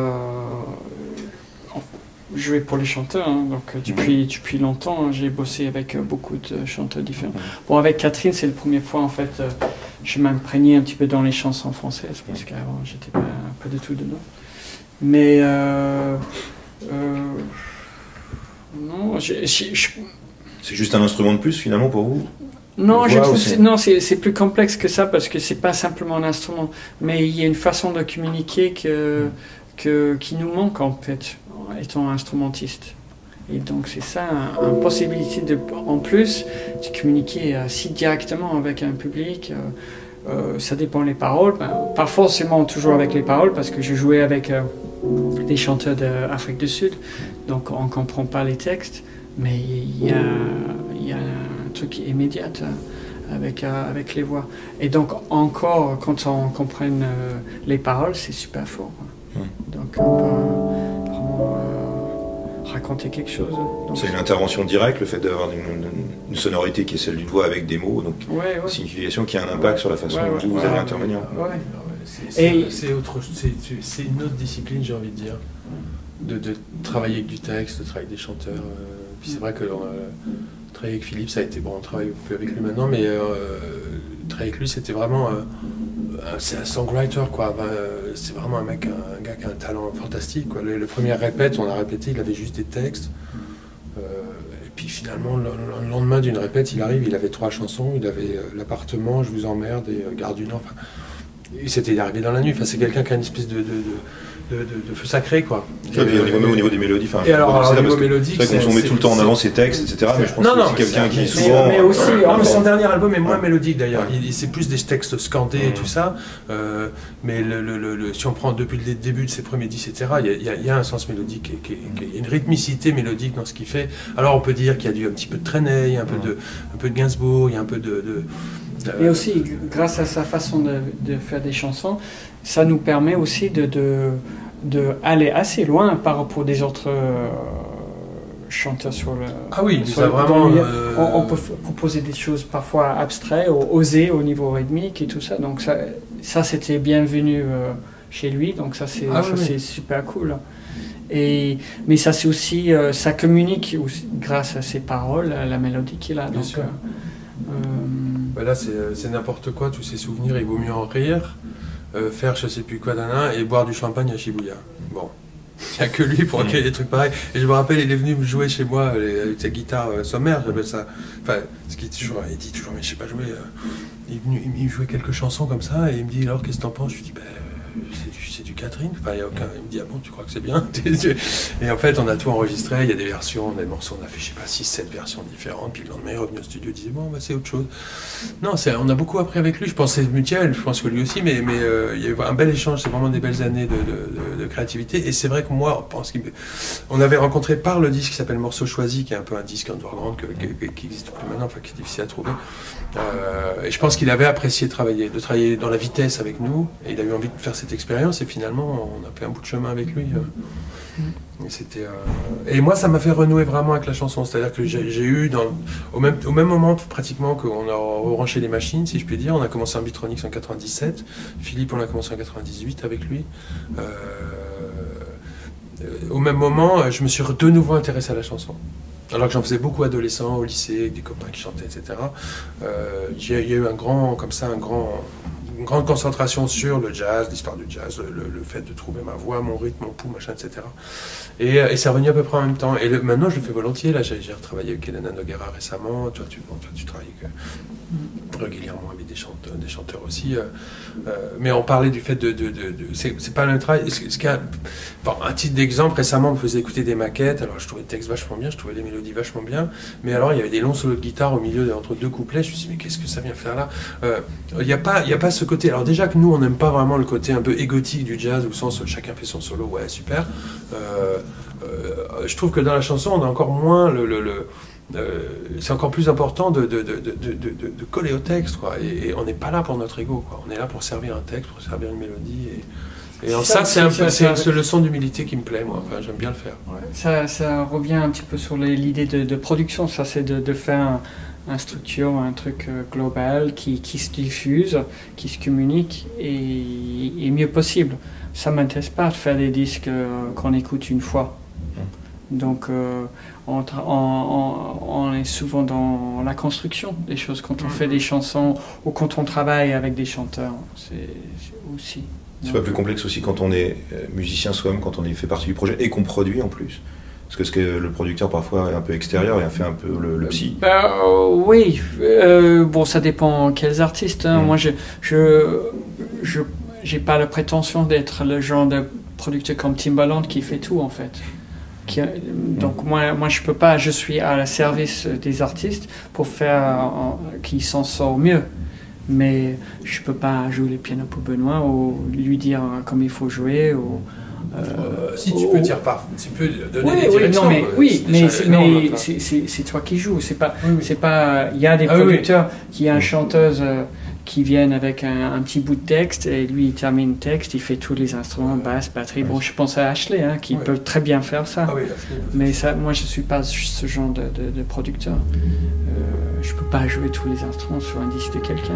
jouer pour les chanteurs, hein. Donc depuis longtemps j'ai bossé avec beaucoup de chanteurs différents. Bon, avec Catherine c'est la première fois en fait je m'imprégnais un petit peu dans les chansons françaises parce qu'avant j'étais pas du tout dedans. Mais non, C'est juste un instrument de plus finalement pour vous? Non, je trouve c'est plus complexe que ça parce que c'est pas simplement un instrument, mais il y a une façon de communiquer qui nous manque en fait, étant instrumentiste. Et donc c'est ça, une possibilité en plus de communiquer si directement avec un public. Ça dépend des paroles, pas forcément toujours avec les paroles parce que je jouais avec des chanteurs d'Afrique du Sud, donc on ne comprend pas les textes, mais il y a un truc immédiat avec les voix. Et donc encore, quand on comprend les paroles, c'est super fort. Donc on peut vraiment raconter quelque chose. Donc, c'est une intervention directe, le fait d'avoir une sonorité qui est celle d'une voix avec des mots, donc une signification qui a un impact sur la façon dont vous allez intervenir. C'est une autre discipline, j'ai envie de dire, de travailler avec du texte, de travailler avec des chanteurs. Puis c'est vrai que travailler avec Philippe, ça a été bon, on travaille plus avec lui maintenant, mais travailler avec lui, c'était vraiment c'est un songwriter quoi. C'est vraiment un gars qui a un talent fantastique quoi. Le premier répète, on a répété, il avait juste des textes. Et puis finalement, le lendemain d'une répète, il arrive, il avait 3 chansons, il avait l'appartement, Je vous emmerde et Gare du Nord. Enfin, et c'était arrivé dans la nuit. Enfin, c'est quelqu'un qui a une espèce de feu sacré quoi. Et au niveau des mélodies. Et alors au niveau mélodique, c'est vrai qu'on met tout le temps en avant ses textes, etc. Mais je pense que c'est quelqu'un qui est souvent. Mais aussi, son dernier album est moins mélodique d'ailleurs. C'est plus des textes scandés et tout ça. Mais si on prend depuis le début de ses premiers disques, etc., il y a un sens mélodique, il y a une rythmicité mélodique dans ce qu'il fait. Alors on peut dire qu'il y a un petit peu de Trenet, il y a un peu de Gainsbourg, il y a un peu de mais aussi, grâce à sa façon de faire des chansons, ça nous permet aussi de aller assez loin par rapport aux autres chanteurs sur le... Ah oui, ça vraiment... On peut proposer des choses parfois abstraites, osées au niveau rythmique et tout ça. Donc ça c'était bienvenu chez lui, donc ça c'est super cool. Mais ça c'est aussi... ça communique aussi, grâce à ses paroles, à la mélodie qu'il a. Bien donc, sûr. Là c'est n'importe quoi, tous ces souvenirs, il vaut mieux en rire, faire je sais plus quoi et boire du champagne à Shibuya. Bon, il n'y a que lui pour créer des trucs pareils. Et je me rappelle, il est venu me jouer chez moi avec sa guitare sommaire, j'appelle ça. Enfin, ce qui est toujours, il dit toujours, mais je sais pas jouer. Il jouait quelques chansons comme ça et il me dit alors qu'est-ce que t'en penses? Je lui dis c'est du Catherine. Enfin, il me dit, ah bon, tu crois que c'est bien? Et en fait, on a tout enregistré, il y a des versions, des morceaux, on a fait, je sais pas, 6-7 versions différentes, puis le lendemain, il est revenu au studio, il disait, bon, bah, c'est autre chose. Non, on a beaucoup appris avec lui, je pense que c'est mutuel, je pense que lui aussi, mais il y a eu un bel échange, c'est vraiment des belles années de créativité, et c'est vrai que moi, on avait rencontré par le disque qui s'appelle Morceaux Choisis, qui est un peu un disque underground, qui existe plus maintenant, enfin, qui est difficile à trouver. Et je pense qu'il avait apprécié de travailler dans la vitesse avec nous, et il a eu envie de faire cette expérience, et finalement on a fait un bout de chemin avec lui. Et moi ça m'a fait renouer vraiment avec la chanson, c'est-à-dire que j'ai eu au même moment pratiquement qu'on a rebranché les machines, si je puis dire. On a commencé en Bitronics en 97, Philippe on a commencé en 98 avec lui. Au même moment je me suis de nouveau intéressé à la chanson. Alors que j'en faisais beaucoup adolescent, au lycée, avec des copains qui chantaient, etc. Il y a eu une grande concentration sur le jazz, l'histoire du jazz, le fait de trouver ma voix, mon rythme, mon pouls, machin, etc. Et c'est revenu à peu près en même temps. Et maintenant, je le fais volontiers. Là, j'ai retravaillé avec Elena Noguera récemment. Toi, tu travailles régulièrement avec des chanteurs aussi. Mais on parlait du fait c'est pas le même travail. Un titre d'exemple, récemment, on me faisait écouter des maquettes. Alors, je trouvais le texte vachement bien, je trouvais les mélodies vachement bien. Mais alors, il y avait des longs solos de guitare au milieu, entre deux couplets. Je me suis dit, mais qu'est-ce que ça vient faire là? Il n'y a pas ce côté. Alors, déjà que nous, on n'aime pas vraiment le côté un peu égotique du jazz, au sens où chacun fait son solo, ouais, super. Je trouve que dans la chanson, on a encore moins c'est encore plus important de coller au texte, quoi. Et on n'est pas là pour notre ego, quoi. On est là pour servir un texte, pour servir une mélodie. Et en ça, c'est une leçon d'humilité qui me plaît, moi. Enfin, j'aime bien le faire. Ouais. Ça revient un petit peu sur l'idée de production. Ça, c'est de faire un structure, un truc global qui se diffuse, qui se communique et mieux possible. Ça ne m'intéresse pas de faire des disques qu'on écoute une fois. Donc on est souvent dans la construction des choses quand on fait des chansons ou quand on travaille avec des chanteurs. C'est aussi. C'est pas plus complexe aussi quand on est musicien soi-même, quand on fait partie du projet et qu'on produit en plus. Parce que le producteur parfois est un peu extérieur et a fait un peu le psy. Oui, bon ça dépend quels artistes. Hein. Moi j'ai pas la prétention d'être le genre de producteur comme Timbaland qui fait tout en fait. Donc moi je peux pas, je suis à la service des artistes pour faire qu'ils s'en sortent mieux. Mais je peux pas jouer le piano pour Benoît ou lui dire comme il faut jouer ou si tu peux dire pas, tu peux donner des directions. Mais c'est toi qui joues. C'est pas. Il y a des producteurs qui ont une chanteuse qui viennent avec un petit bout de texte et lui il termine le texte, il fait tous les instruments, basse, batterie. Bon, je pense à Ashley qui peut très bien faire ça. Mais ça, moi je suis pas ce genre de producteur. Je peux pas jouer tous les instruments sur un disque de quelqu'un.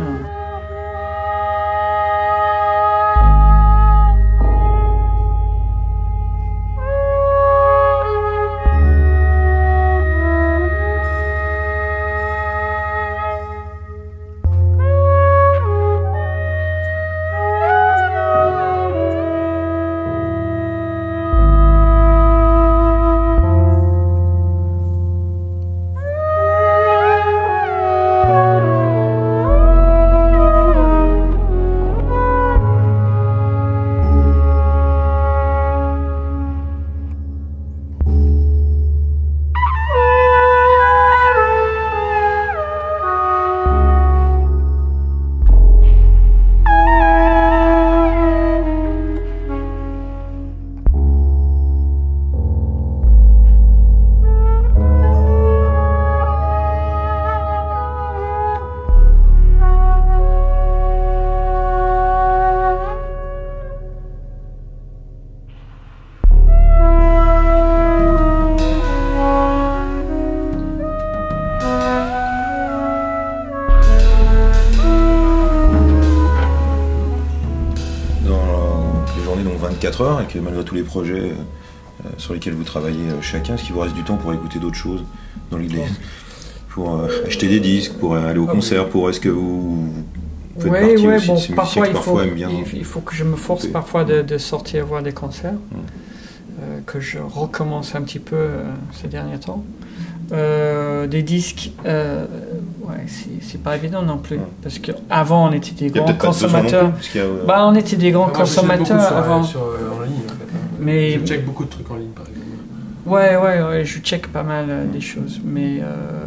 heures et que malgré tous les projets sur lesquels vous travaillez chacun, est-ce qu'il vous reste du temps pour écouter d'autres choses dans l'idée, pour acheter des disques, pour aller au concert, pour est-ce que vous faites partie aussi de ces musiciens qui parfois aiment bien? Il faut que je me force parfois de sortir voir des concerts, que je recommence un petit peu ces derniers temps. Des disques, Ouais, c'est pas évident non plus. Parce qu'avant, on était des Il y a grands peut-être pas besoin non consommateurs. plus, parce qu'il y a, On était des grands Moi, j'achète beaucoup consommateurs avant. en ligne, en fait. Mais- Je check beaucoup de trucs en ligne, par exemple. Ouais, je check pas mal des choses. Mais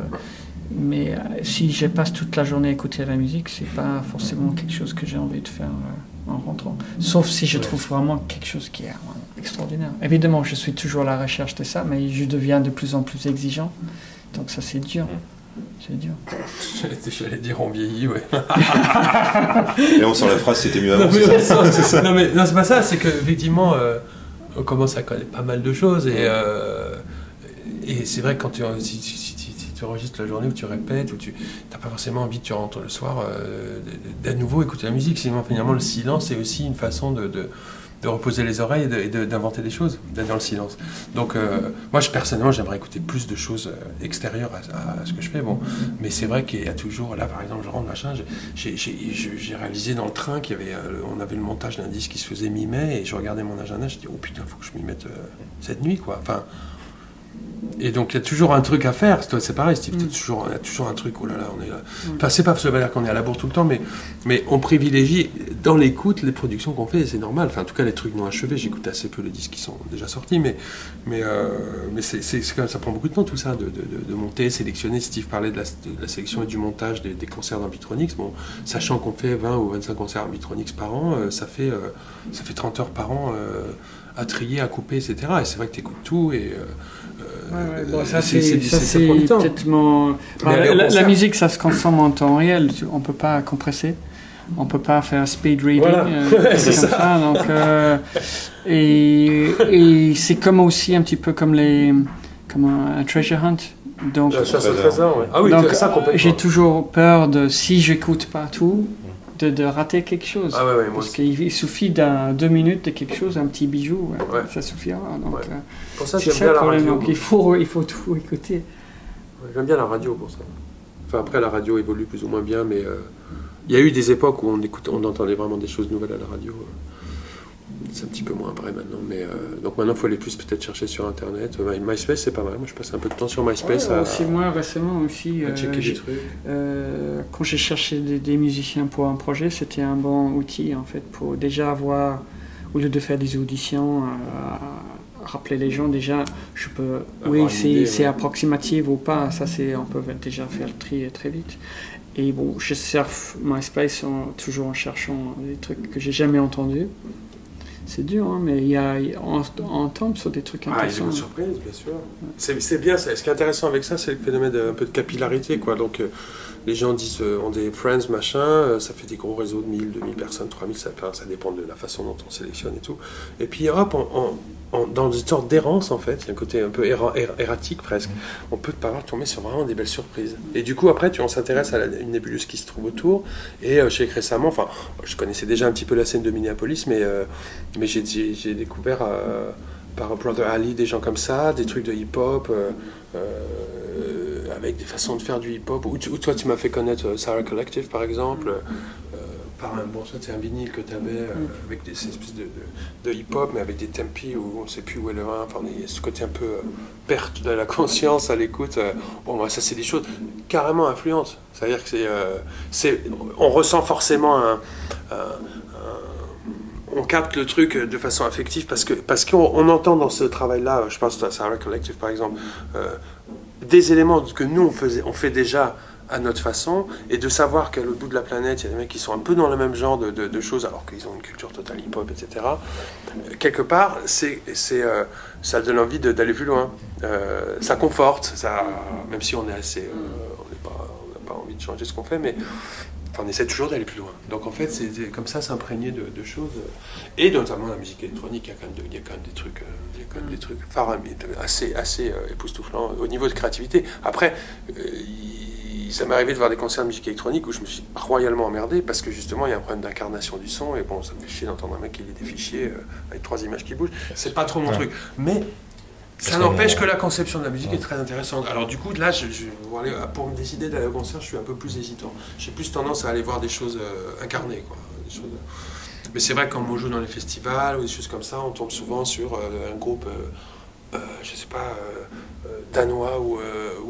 si je passe toute la journée à écouter la musique, c'est pas forcément quelque chose que j'ai envie de faire en rentrant. Sauf si je trouve vraiment quelque chose qui est extraordinaire. Évidemment, je suis toujours à la recherche de ça, mais je deviens de plus en plus exigeant. Donc ça, c'est dur. C'est dur. J'allais dire on vieillit, ouais. Et on sent la phrase, c'était mieux avant. Non, mais c'est ça. Non, mais non, c'est pas ça, c'est qu'effectivement, on commence à connaître pas mal de choses et c'est vrai que quand si tu enregistres la journée où tu répètes, où tu n'as pas forcément envie, tu rentres le soir, d'à nouveau écouter la musique. Sinon, finalement, le silence est aussi une façon de reposer les oreilles et d'inventer des choses, d'être dans le silence. Donc, moi, personnellement, j'aimerais écouter plus de choses extérieures à ce que je fais. Bon, mais c'est vrai qu'il y a toujours, là, par exemple, je rentre, machin, j'ai réalisé dans le train qu'il y avait, on avait le montage d'un disque qui se faisait mi-mai, et je regardais mon agenda, je dis, oh putain, faut que je m'y mette cette nuit, quoi. Enfin, et donc il y a toujours un truc à faire. Toi, c'est pareil, Steve, il y a toujours un truc, oh là là, on est là. Enfin, c'est pas ça veut dire qu'on est à la bourre tout le temps, mais on privilégie dans l'écoute les productions qu'on fait, et c'est normal. Enfin, en tout cas, les trucs non achevés, j'écoute assez peu les disques qui sont déjà sortis, mais c'est quand même, ça prend beaucoup de temps tout ça, de monter, sélectionner. Steve parlait de la sélection et du montage des concerts d'Ambitronix. Bon, sachant qu'on fait 20 ou 25 concerts Ambitronix par an, ça fait 30 heures par an à trier, à couper, etc. Et c'est vrai que tu écoutes tout et Bon, ça c'est prend du temps. peut-être mon... la musique, ça se consomme en temps réel. On peut pas compresser. On peut pas faire speed reading. Voilà. C'est comme ça. Donc, et c'est comme aussi un petit peu comme un treasure hunt. Donc, la chasse au trésor, ouais. Ah oui, donc ça complètement. j'ai toujours peur de, si j'écoute pas tout, de rater quelque chose. Ah ouais, moi Parce aussi. qu'il suffit d'un 2 minutes de quelque chose, un petit bijou, Ouais. ça suffira. Donc, Ouais. Pour ça, c'est j'aime ça bien le la problème. radio. Donc il faut tout écouter. J'aime bien la radio pour ça. Enfin, après, la radio évolue plus ou moins bien, mais il y a eu des époques où on entendait vraiment des choses nouvelles à la radio. C'est un petit peu moins vrai maintenant, mais donc maintenant il faut aller plus peut-être chercher sur internet. MySpace c'est pas mal, moi je passe un peu de temps sur MySpace Aussi moi récemment aussi, à checker des trucs. quand j'ai cherché des musiciens pour un projet, c'était un bon outil en fait pour déjà avoir, au lieu de faire des auditions, rappeler les gens déjà, je peux, oui c'est approximatif ou pas, ça c'est, on peut déjà faire le tri très vite. Et bon, je surfe MySpace toujours en cherchant des trucs que j'ai jamais entendus. C'est dur, hein, mais on tombe sur des trucs intéressants. Il y a des surprises, bien sûr. C'est bien, ce qui est intéressant avec ça, c'est le phénomène un peu de capillarité, quoi. Donc, les gens disent, ont des friends, machin, ça fait des gros réseaux de 1000, 2000 personnes, 3000, ça dépend de la façon dont on sélectionne et tout. Et puis, hop, dans une sorte d'errance, en fait, il y a un côté un peu erratique presque, on peut tomber sur vraiment des belles surprises. Et du coup, après, on s'intéresse à une nébuleuse qui se trouve autour. Et je sais que récemment, enfin, je connaissais déjà un petit peu la scène de Minneapolis, mais j'ai découvert par Brother Ali des gens comme ça, des trucs de hip-hop, avec des façons de faire du hip-hop. Ou toi, tu m'as fait connaître Sarah Collective, par exemple. C'est un vinyle que tu avais avec ces espèces de hip-hop, mais avec des tempi où on ne sait plus où est le 1. Enfin, il y a ce côté un peu perte de la conscience à l'écoute. Ça, c'est des choses carrément influentes. C'est-à-dire que on ressent forcément on capte le truc de façon affective parce qu'on entend dans ce travail-là, je pense à Sarah Collective par exemple, des éléments que nous on fait déjà à notre façon, et de savoir qu'à l'autre bout de la planète, il y a des mecs qui sont un peu dans le même genre de choses, alors qu'ils ont une culture totale hip-hop, etc. Quelque part, ça donne envie d'aller plus loin. Ça conforte, même si on est assez... on n'a pas envie de changer ce qu'on fait, mais on essaie toujours d'aller plus loin. Donc en fait, c'est comme ça, s'imprégner de choses. Et notamment la musique électronique, il y a quand même des trucs faramineux, assez époustouflants au niveau de créativité. Après, ça m'est arrivé de voir des concerts de musique électronique où je me suis royalement emmerdé parce que justement il y a un problème d'incarnation du son et bon, ça me fait chier d'entendre un mec qui lit des fichiers avec 3 images qui bougent. C'est pas trop mon truc. Mais ça n'empêche que la conception de la musique est très intéressante. Alors du coup, là, pour me décider d'aller au concert, je suis un peu plus hésitant. J'ai plus tendance à aller voir des choses incarnées, quoi. Mais c'est vrai que quand on joue dans les festivals ou des choses comme ça, on tombe souvent sur un groupe, je sais pas, danois ou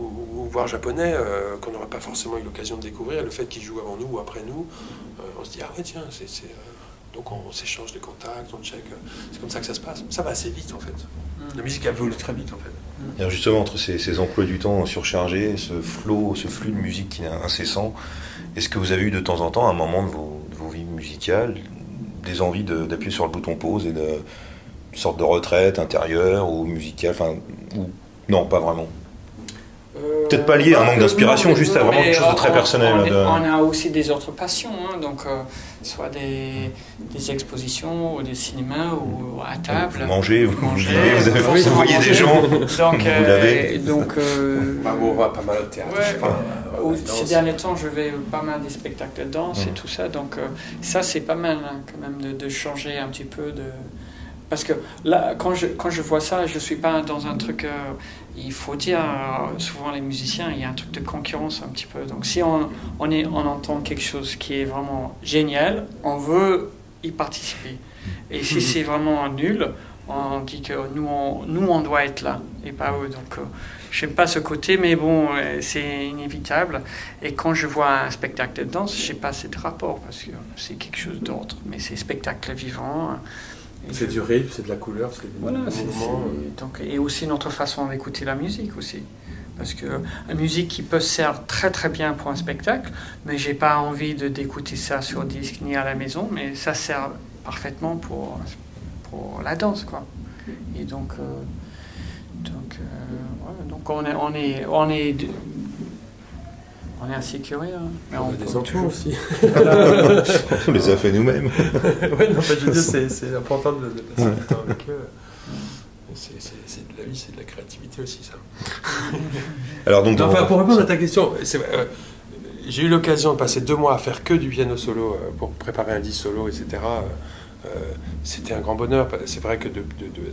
voire japonais, qu'on n'aurait pas forcément eu l'occasion de découvrir. Le fait qu'ils jouent avant nous ou après nous, on se dit, ah ouais, tiens, donc on s'échange des contacts, on check. C'est comme ça que ça se passe. Ça va assez vite, en fait. La musique évolue très vite, en fait. Et alors justement, entre ces emplois du temps surchargés, ce flux de musique qui est incessant, est-ce que vous avez eu de temps en temps, à un moment de vos vies musicales, des envies d'appuyer sur le bouton pause et une sorte de retraite intérieure ou musicale, ou non, pas vraiment? Peut-être pas lié à un manque d'inspiration, juste à vraiment quelque chose de très personnel. On a aussi des autres passions, donc soit des expositions ou des cinémas ou à table. Vous mangez, vous voyez des gens, donc, vous l'avez. On va pas mal au théâtre. Ces derniers temps, je vais pas mal des spectacles de danse et tout ça, donc ça c'est pas mal quand même de changer un petit peu de... Parce que là, quand je vois ça, je ne suis pas dans un truc... il faut dire, souvent les musiciens, il y a un truc de concurrence un petit peu. Donc si on entend quelque chose qui est vraiment génial, on veut y participer. Et si c'est vraiment nul, on dit que nous, on doit être là, et pas eux. Donc je n'aime pas ce côté, mais bon, c'est inévitable. Et quand je vois un spectacle de danse, je n'ai pas ce rapport, parce que c'est quelque chose d'autre. Mais c'est spectacle vivant. C'est du rythme, c'est de la couleur, c'est du mouvement. Donc, et aussi notre façon d'écouter la musique aussi. Parce que la musique qui peut servir très très bien pour un spectacle, mais j'ai pas envie d'écouter ça sur disque ni à la maison, mais ça sert parfaitement pour la danse, quoi. Et donc on est assez curieux. Mais on a des enfants aussi. On les a fait nous-mêmes. Ouais, non, je veux dire, c'est important de passer du temps avec eux. C'est de la vie, c'est de la créativité aussi, ça. Alors donc, pour répondre à ta question, j'ai eu l'occasion de passer 2 mois à faire que du piano solo pour préparer un disque solo, etc. C'était un grand bonheur. C'est vrai que de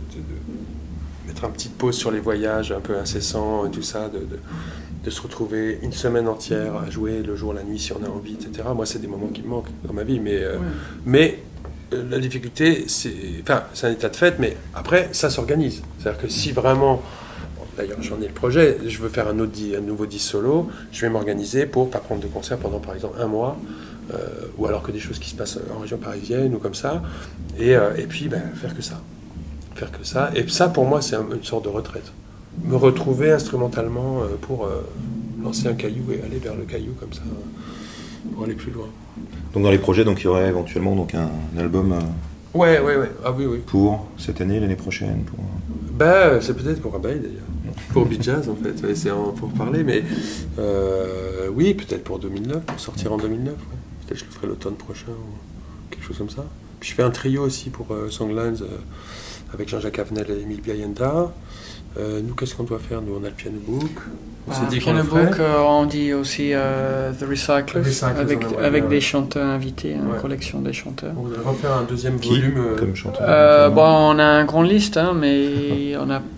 mettre une petite pause sur les voyages un peu incessants et tout ça, de se retrouver une semaine entière à jouer le jour, la nuit, si on a envie, etc. Moi, c'est des moments qui me manquent dans ma vie, mais la difficulté, c'est un état de fait, mais après, ça s'organise. C'est-à-dire que si vraiment, d'ailleurs, j'en ai le projet, je veux faire un nouveau disque solo, je vais m'organiser pour pas prendre de concert pendant, par exemple, 1 mois, ou alors que des choses qui se passent en région parisienne ou comme ça, et puis faire que ça. Et ça, pour moi, c'est une sorte de retraite. Me retrouver instrumentalement pour lancer un caillou et aller vers le caillou comme ça, pour aller plus loin. Donc dans les projets, il y aurait éventuellement un album Ouais. Ah oui. pour cette année, l'année prochaine pour... C'est peut-être pour Abeille d'ailleurs. Pour Beat Jazz en fait, ouais, c'est pour parler, mais oui, peut-être pour 2009, pour sortir en 2009. Ouais. Peut-être que je le ferai l'automne prochain ou quelque chose comme ça. Puis je fais un trio aussi pour Songlines avec Jean-Jacques Avenel et Émile Biayenda. Nous, qu'est-ce qu'on doit faire? Nous, on a le Piano Book. On s'est dit qu'on le ferait. Piano Book, on dit aussi The Recyclers, avec des chanteurs invités, une collection des chanteurs. On va refaire un deuxième volume. Comme chanteur on a une grande liste, mais on a...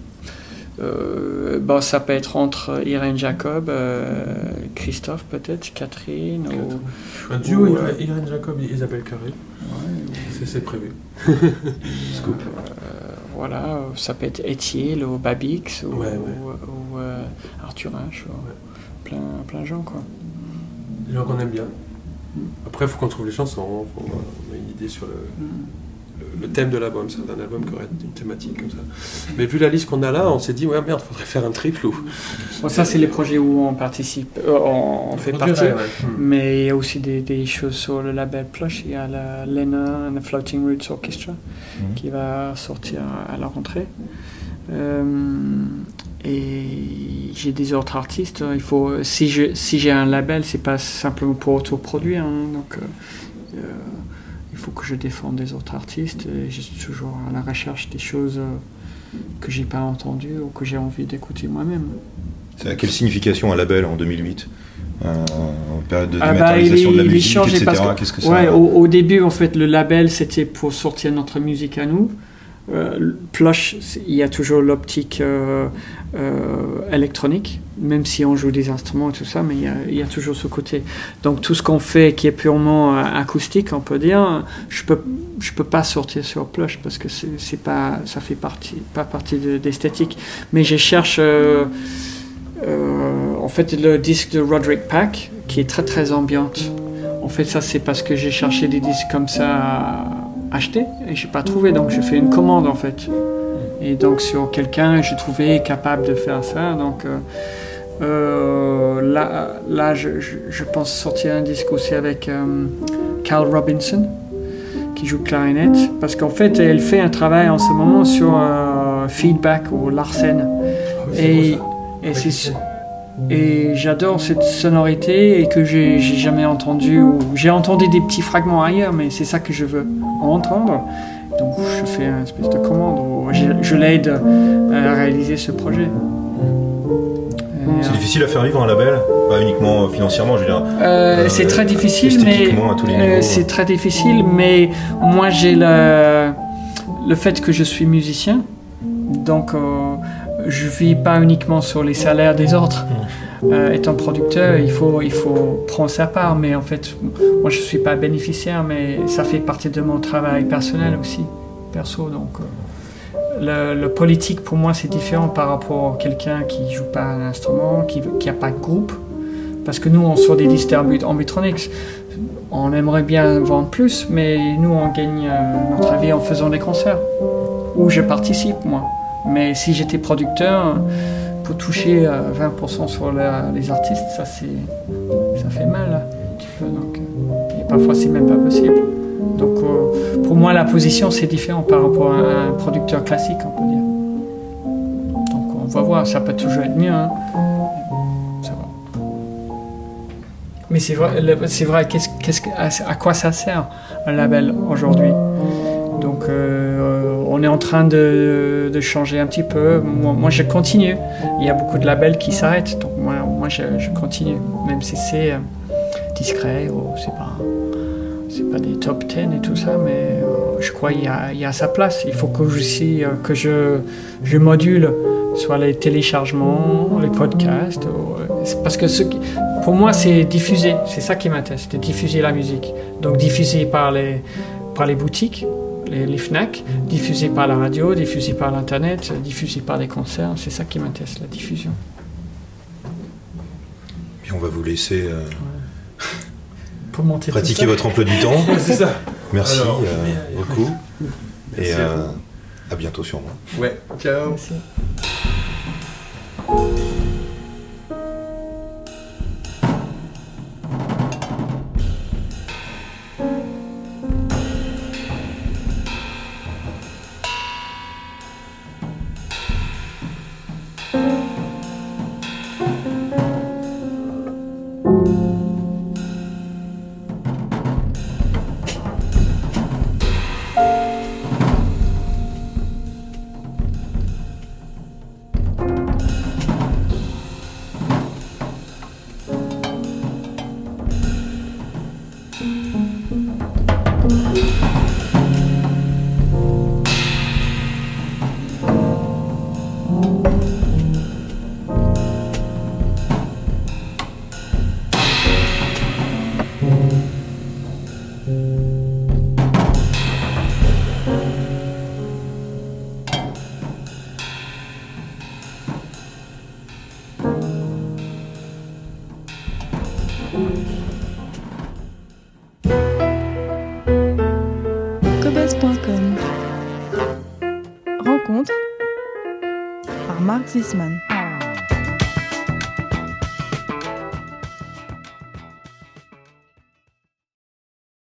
ça peut être entre Irène Jacob, Christophe peut-être, Catherine. Un duo, Irène Jacob et Isabelle Carré. Ouais, c'est prévu. Scoop. Voilà, ça peut être Étienne ou Babix ou Arthur H, plein de gens, quoi. Des gens qu'on aime bien. Après, il faut qu'on trouve les chansons, on a une idée sur le thème de l'album. C'est un album qui aurait une thématique comme ça. Mais vu la liste qu'on a là, on s'est dit, ouais, merde, faudrait faire un triple ou... Ça, c'est les projets où on participe, on fait partie. Mais il y a aussi des choses sur le label Plush. Il y a la Lena and the Floating Roots Orchestra qui va sortir à la rentrée. Et j'ai des autres artistes. Il faut, si j'ai un label, c'est pas simplement pour autoproduire. Donc, il faut que je défende des autres artistes. Et je suis toujours à la recherche des choses que j'ai pas entendues ou que j'ai envie d'écouter moi-même. Ça a quelle signification un label en 2008 en période de dématérialisation de la musique, etc. Qu'est-ce que ça... au début, en fait, le label, c'était pour sortir notre musique à nous. Plush, il y a toujours l'optique électronique, même si on joue des instruments et tout ça, mais il y a toujours ce côté. Donc tout ce qu'on fait qui est purement acoustique, on peut dire, je peux pas sortir sur Plush parce que c'est pas, ça fait pas partie d'esthétique. Mais je cherche en fait, le disque de Roderick Pack, qui est très très ambiante. En fait, ça c'est parce que j'ai cherché des disques comme ça à acheter et j'ai pas trouvé, donc j'ai fait une commande en fait. Et donc sur quelqu'un, j'ai trouvé capable de faire ça. Donc là, je pense sortir un disque aussi avec Carl Robinson, qui joue clarinette, parce qu'en fait, elle fait un travail en ce moment sur Feedback ou Larsen. Et j'adore cette sonorité et que j'ai jamais entendu, ou j'ai entendu des petits fragments ailleurs, mais c'est ça que je veux entendre. Donc je fais une espèce de commande où je l'aide à réaliser ce projet. C'est difficile à faire vivre un label, pas uniquement financièrement, je veux dire. C'est très difficile, mais c'est très difficile, mais moi j'ai le fait que je suis musicien, donc je vis pas uniquement sur les salaires des autres. Étant producteur, il faut prendre sa part, mais en fait, moi je suis pas bénéficiaire, mais ça fait partie de mon travail personnel aussi, perso. Donc, le politique pour moi c'est différent par rapport à quelqu'un qui joue pas un instrument, qui a pas de groupe, parce que nous on sort des disques Ambitronics, on aimerait bien vendre plus, mais nous on gagne notre vie en faisant des concerts où je participe moi. Mais si j'étais producteur, pour toucher 20% sur les artistes, ça fait mal un petit peu, donc, et parfois c'est même pas possible. Donc pour moi la position c'est différent par rapport à un producteur classique, on peut dire. Donc on va voir, ça peut toujours être mieux, hein. Ça va. Mais c'est vrai, à quoi ça sert un label aujourd'hui? Donc on est en train de changer un petit peu. Moi je continue. Il y a beaucoup de labels qui s'arrêtent, donc moi je continue, même si c'est discret ou c'est pas des top 10 et tout ça, mais je crois qu'il y a sa place. Il faut que je module soit les téléchargements, les podcasts, parce que pour moi c'est diffuser, c'est ça qui m'intéresse, c'est diffuser la musique. Donc diffuser par les boutiques, les FNAC, diffusé par la radio, diffusé par l'internet, diffusé par les concerts, c'est ça qui m'intéresse, la diffusion. Et on va vous laisser pour monter pratiquer votre emploi du temps. C'est ça. Merci beaucoup. Merci et à bientôt sûrement. Ouais, ciao. Merci. Cobuzz.com. Rencontre par Mark Zisman.